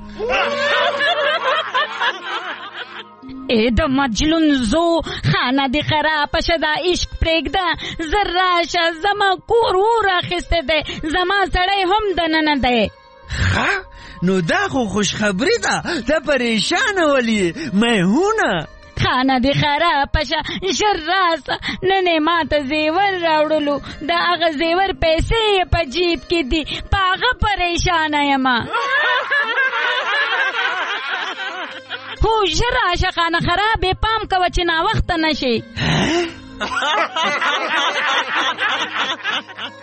ای د مجلون زو خانه دی خراب شه دا عشق پرېږده زر راشه زما کور ور اخیستی دی زما سړی هم دننه دی ښه نو دا خو خوشخبري ده ته پریشانه ولې میهونه خانه دی خراب شه ژر راسه نن یې ما ته زیور راوړلو د هغه زیور پیسې یې په جیب کې دي په هغه پریشانه یمه هو ژر راشه خانه خرابې پام کوه چې ناوخته نشي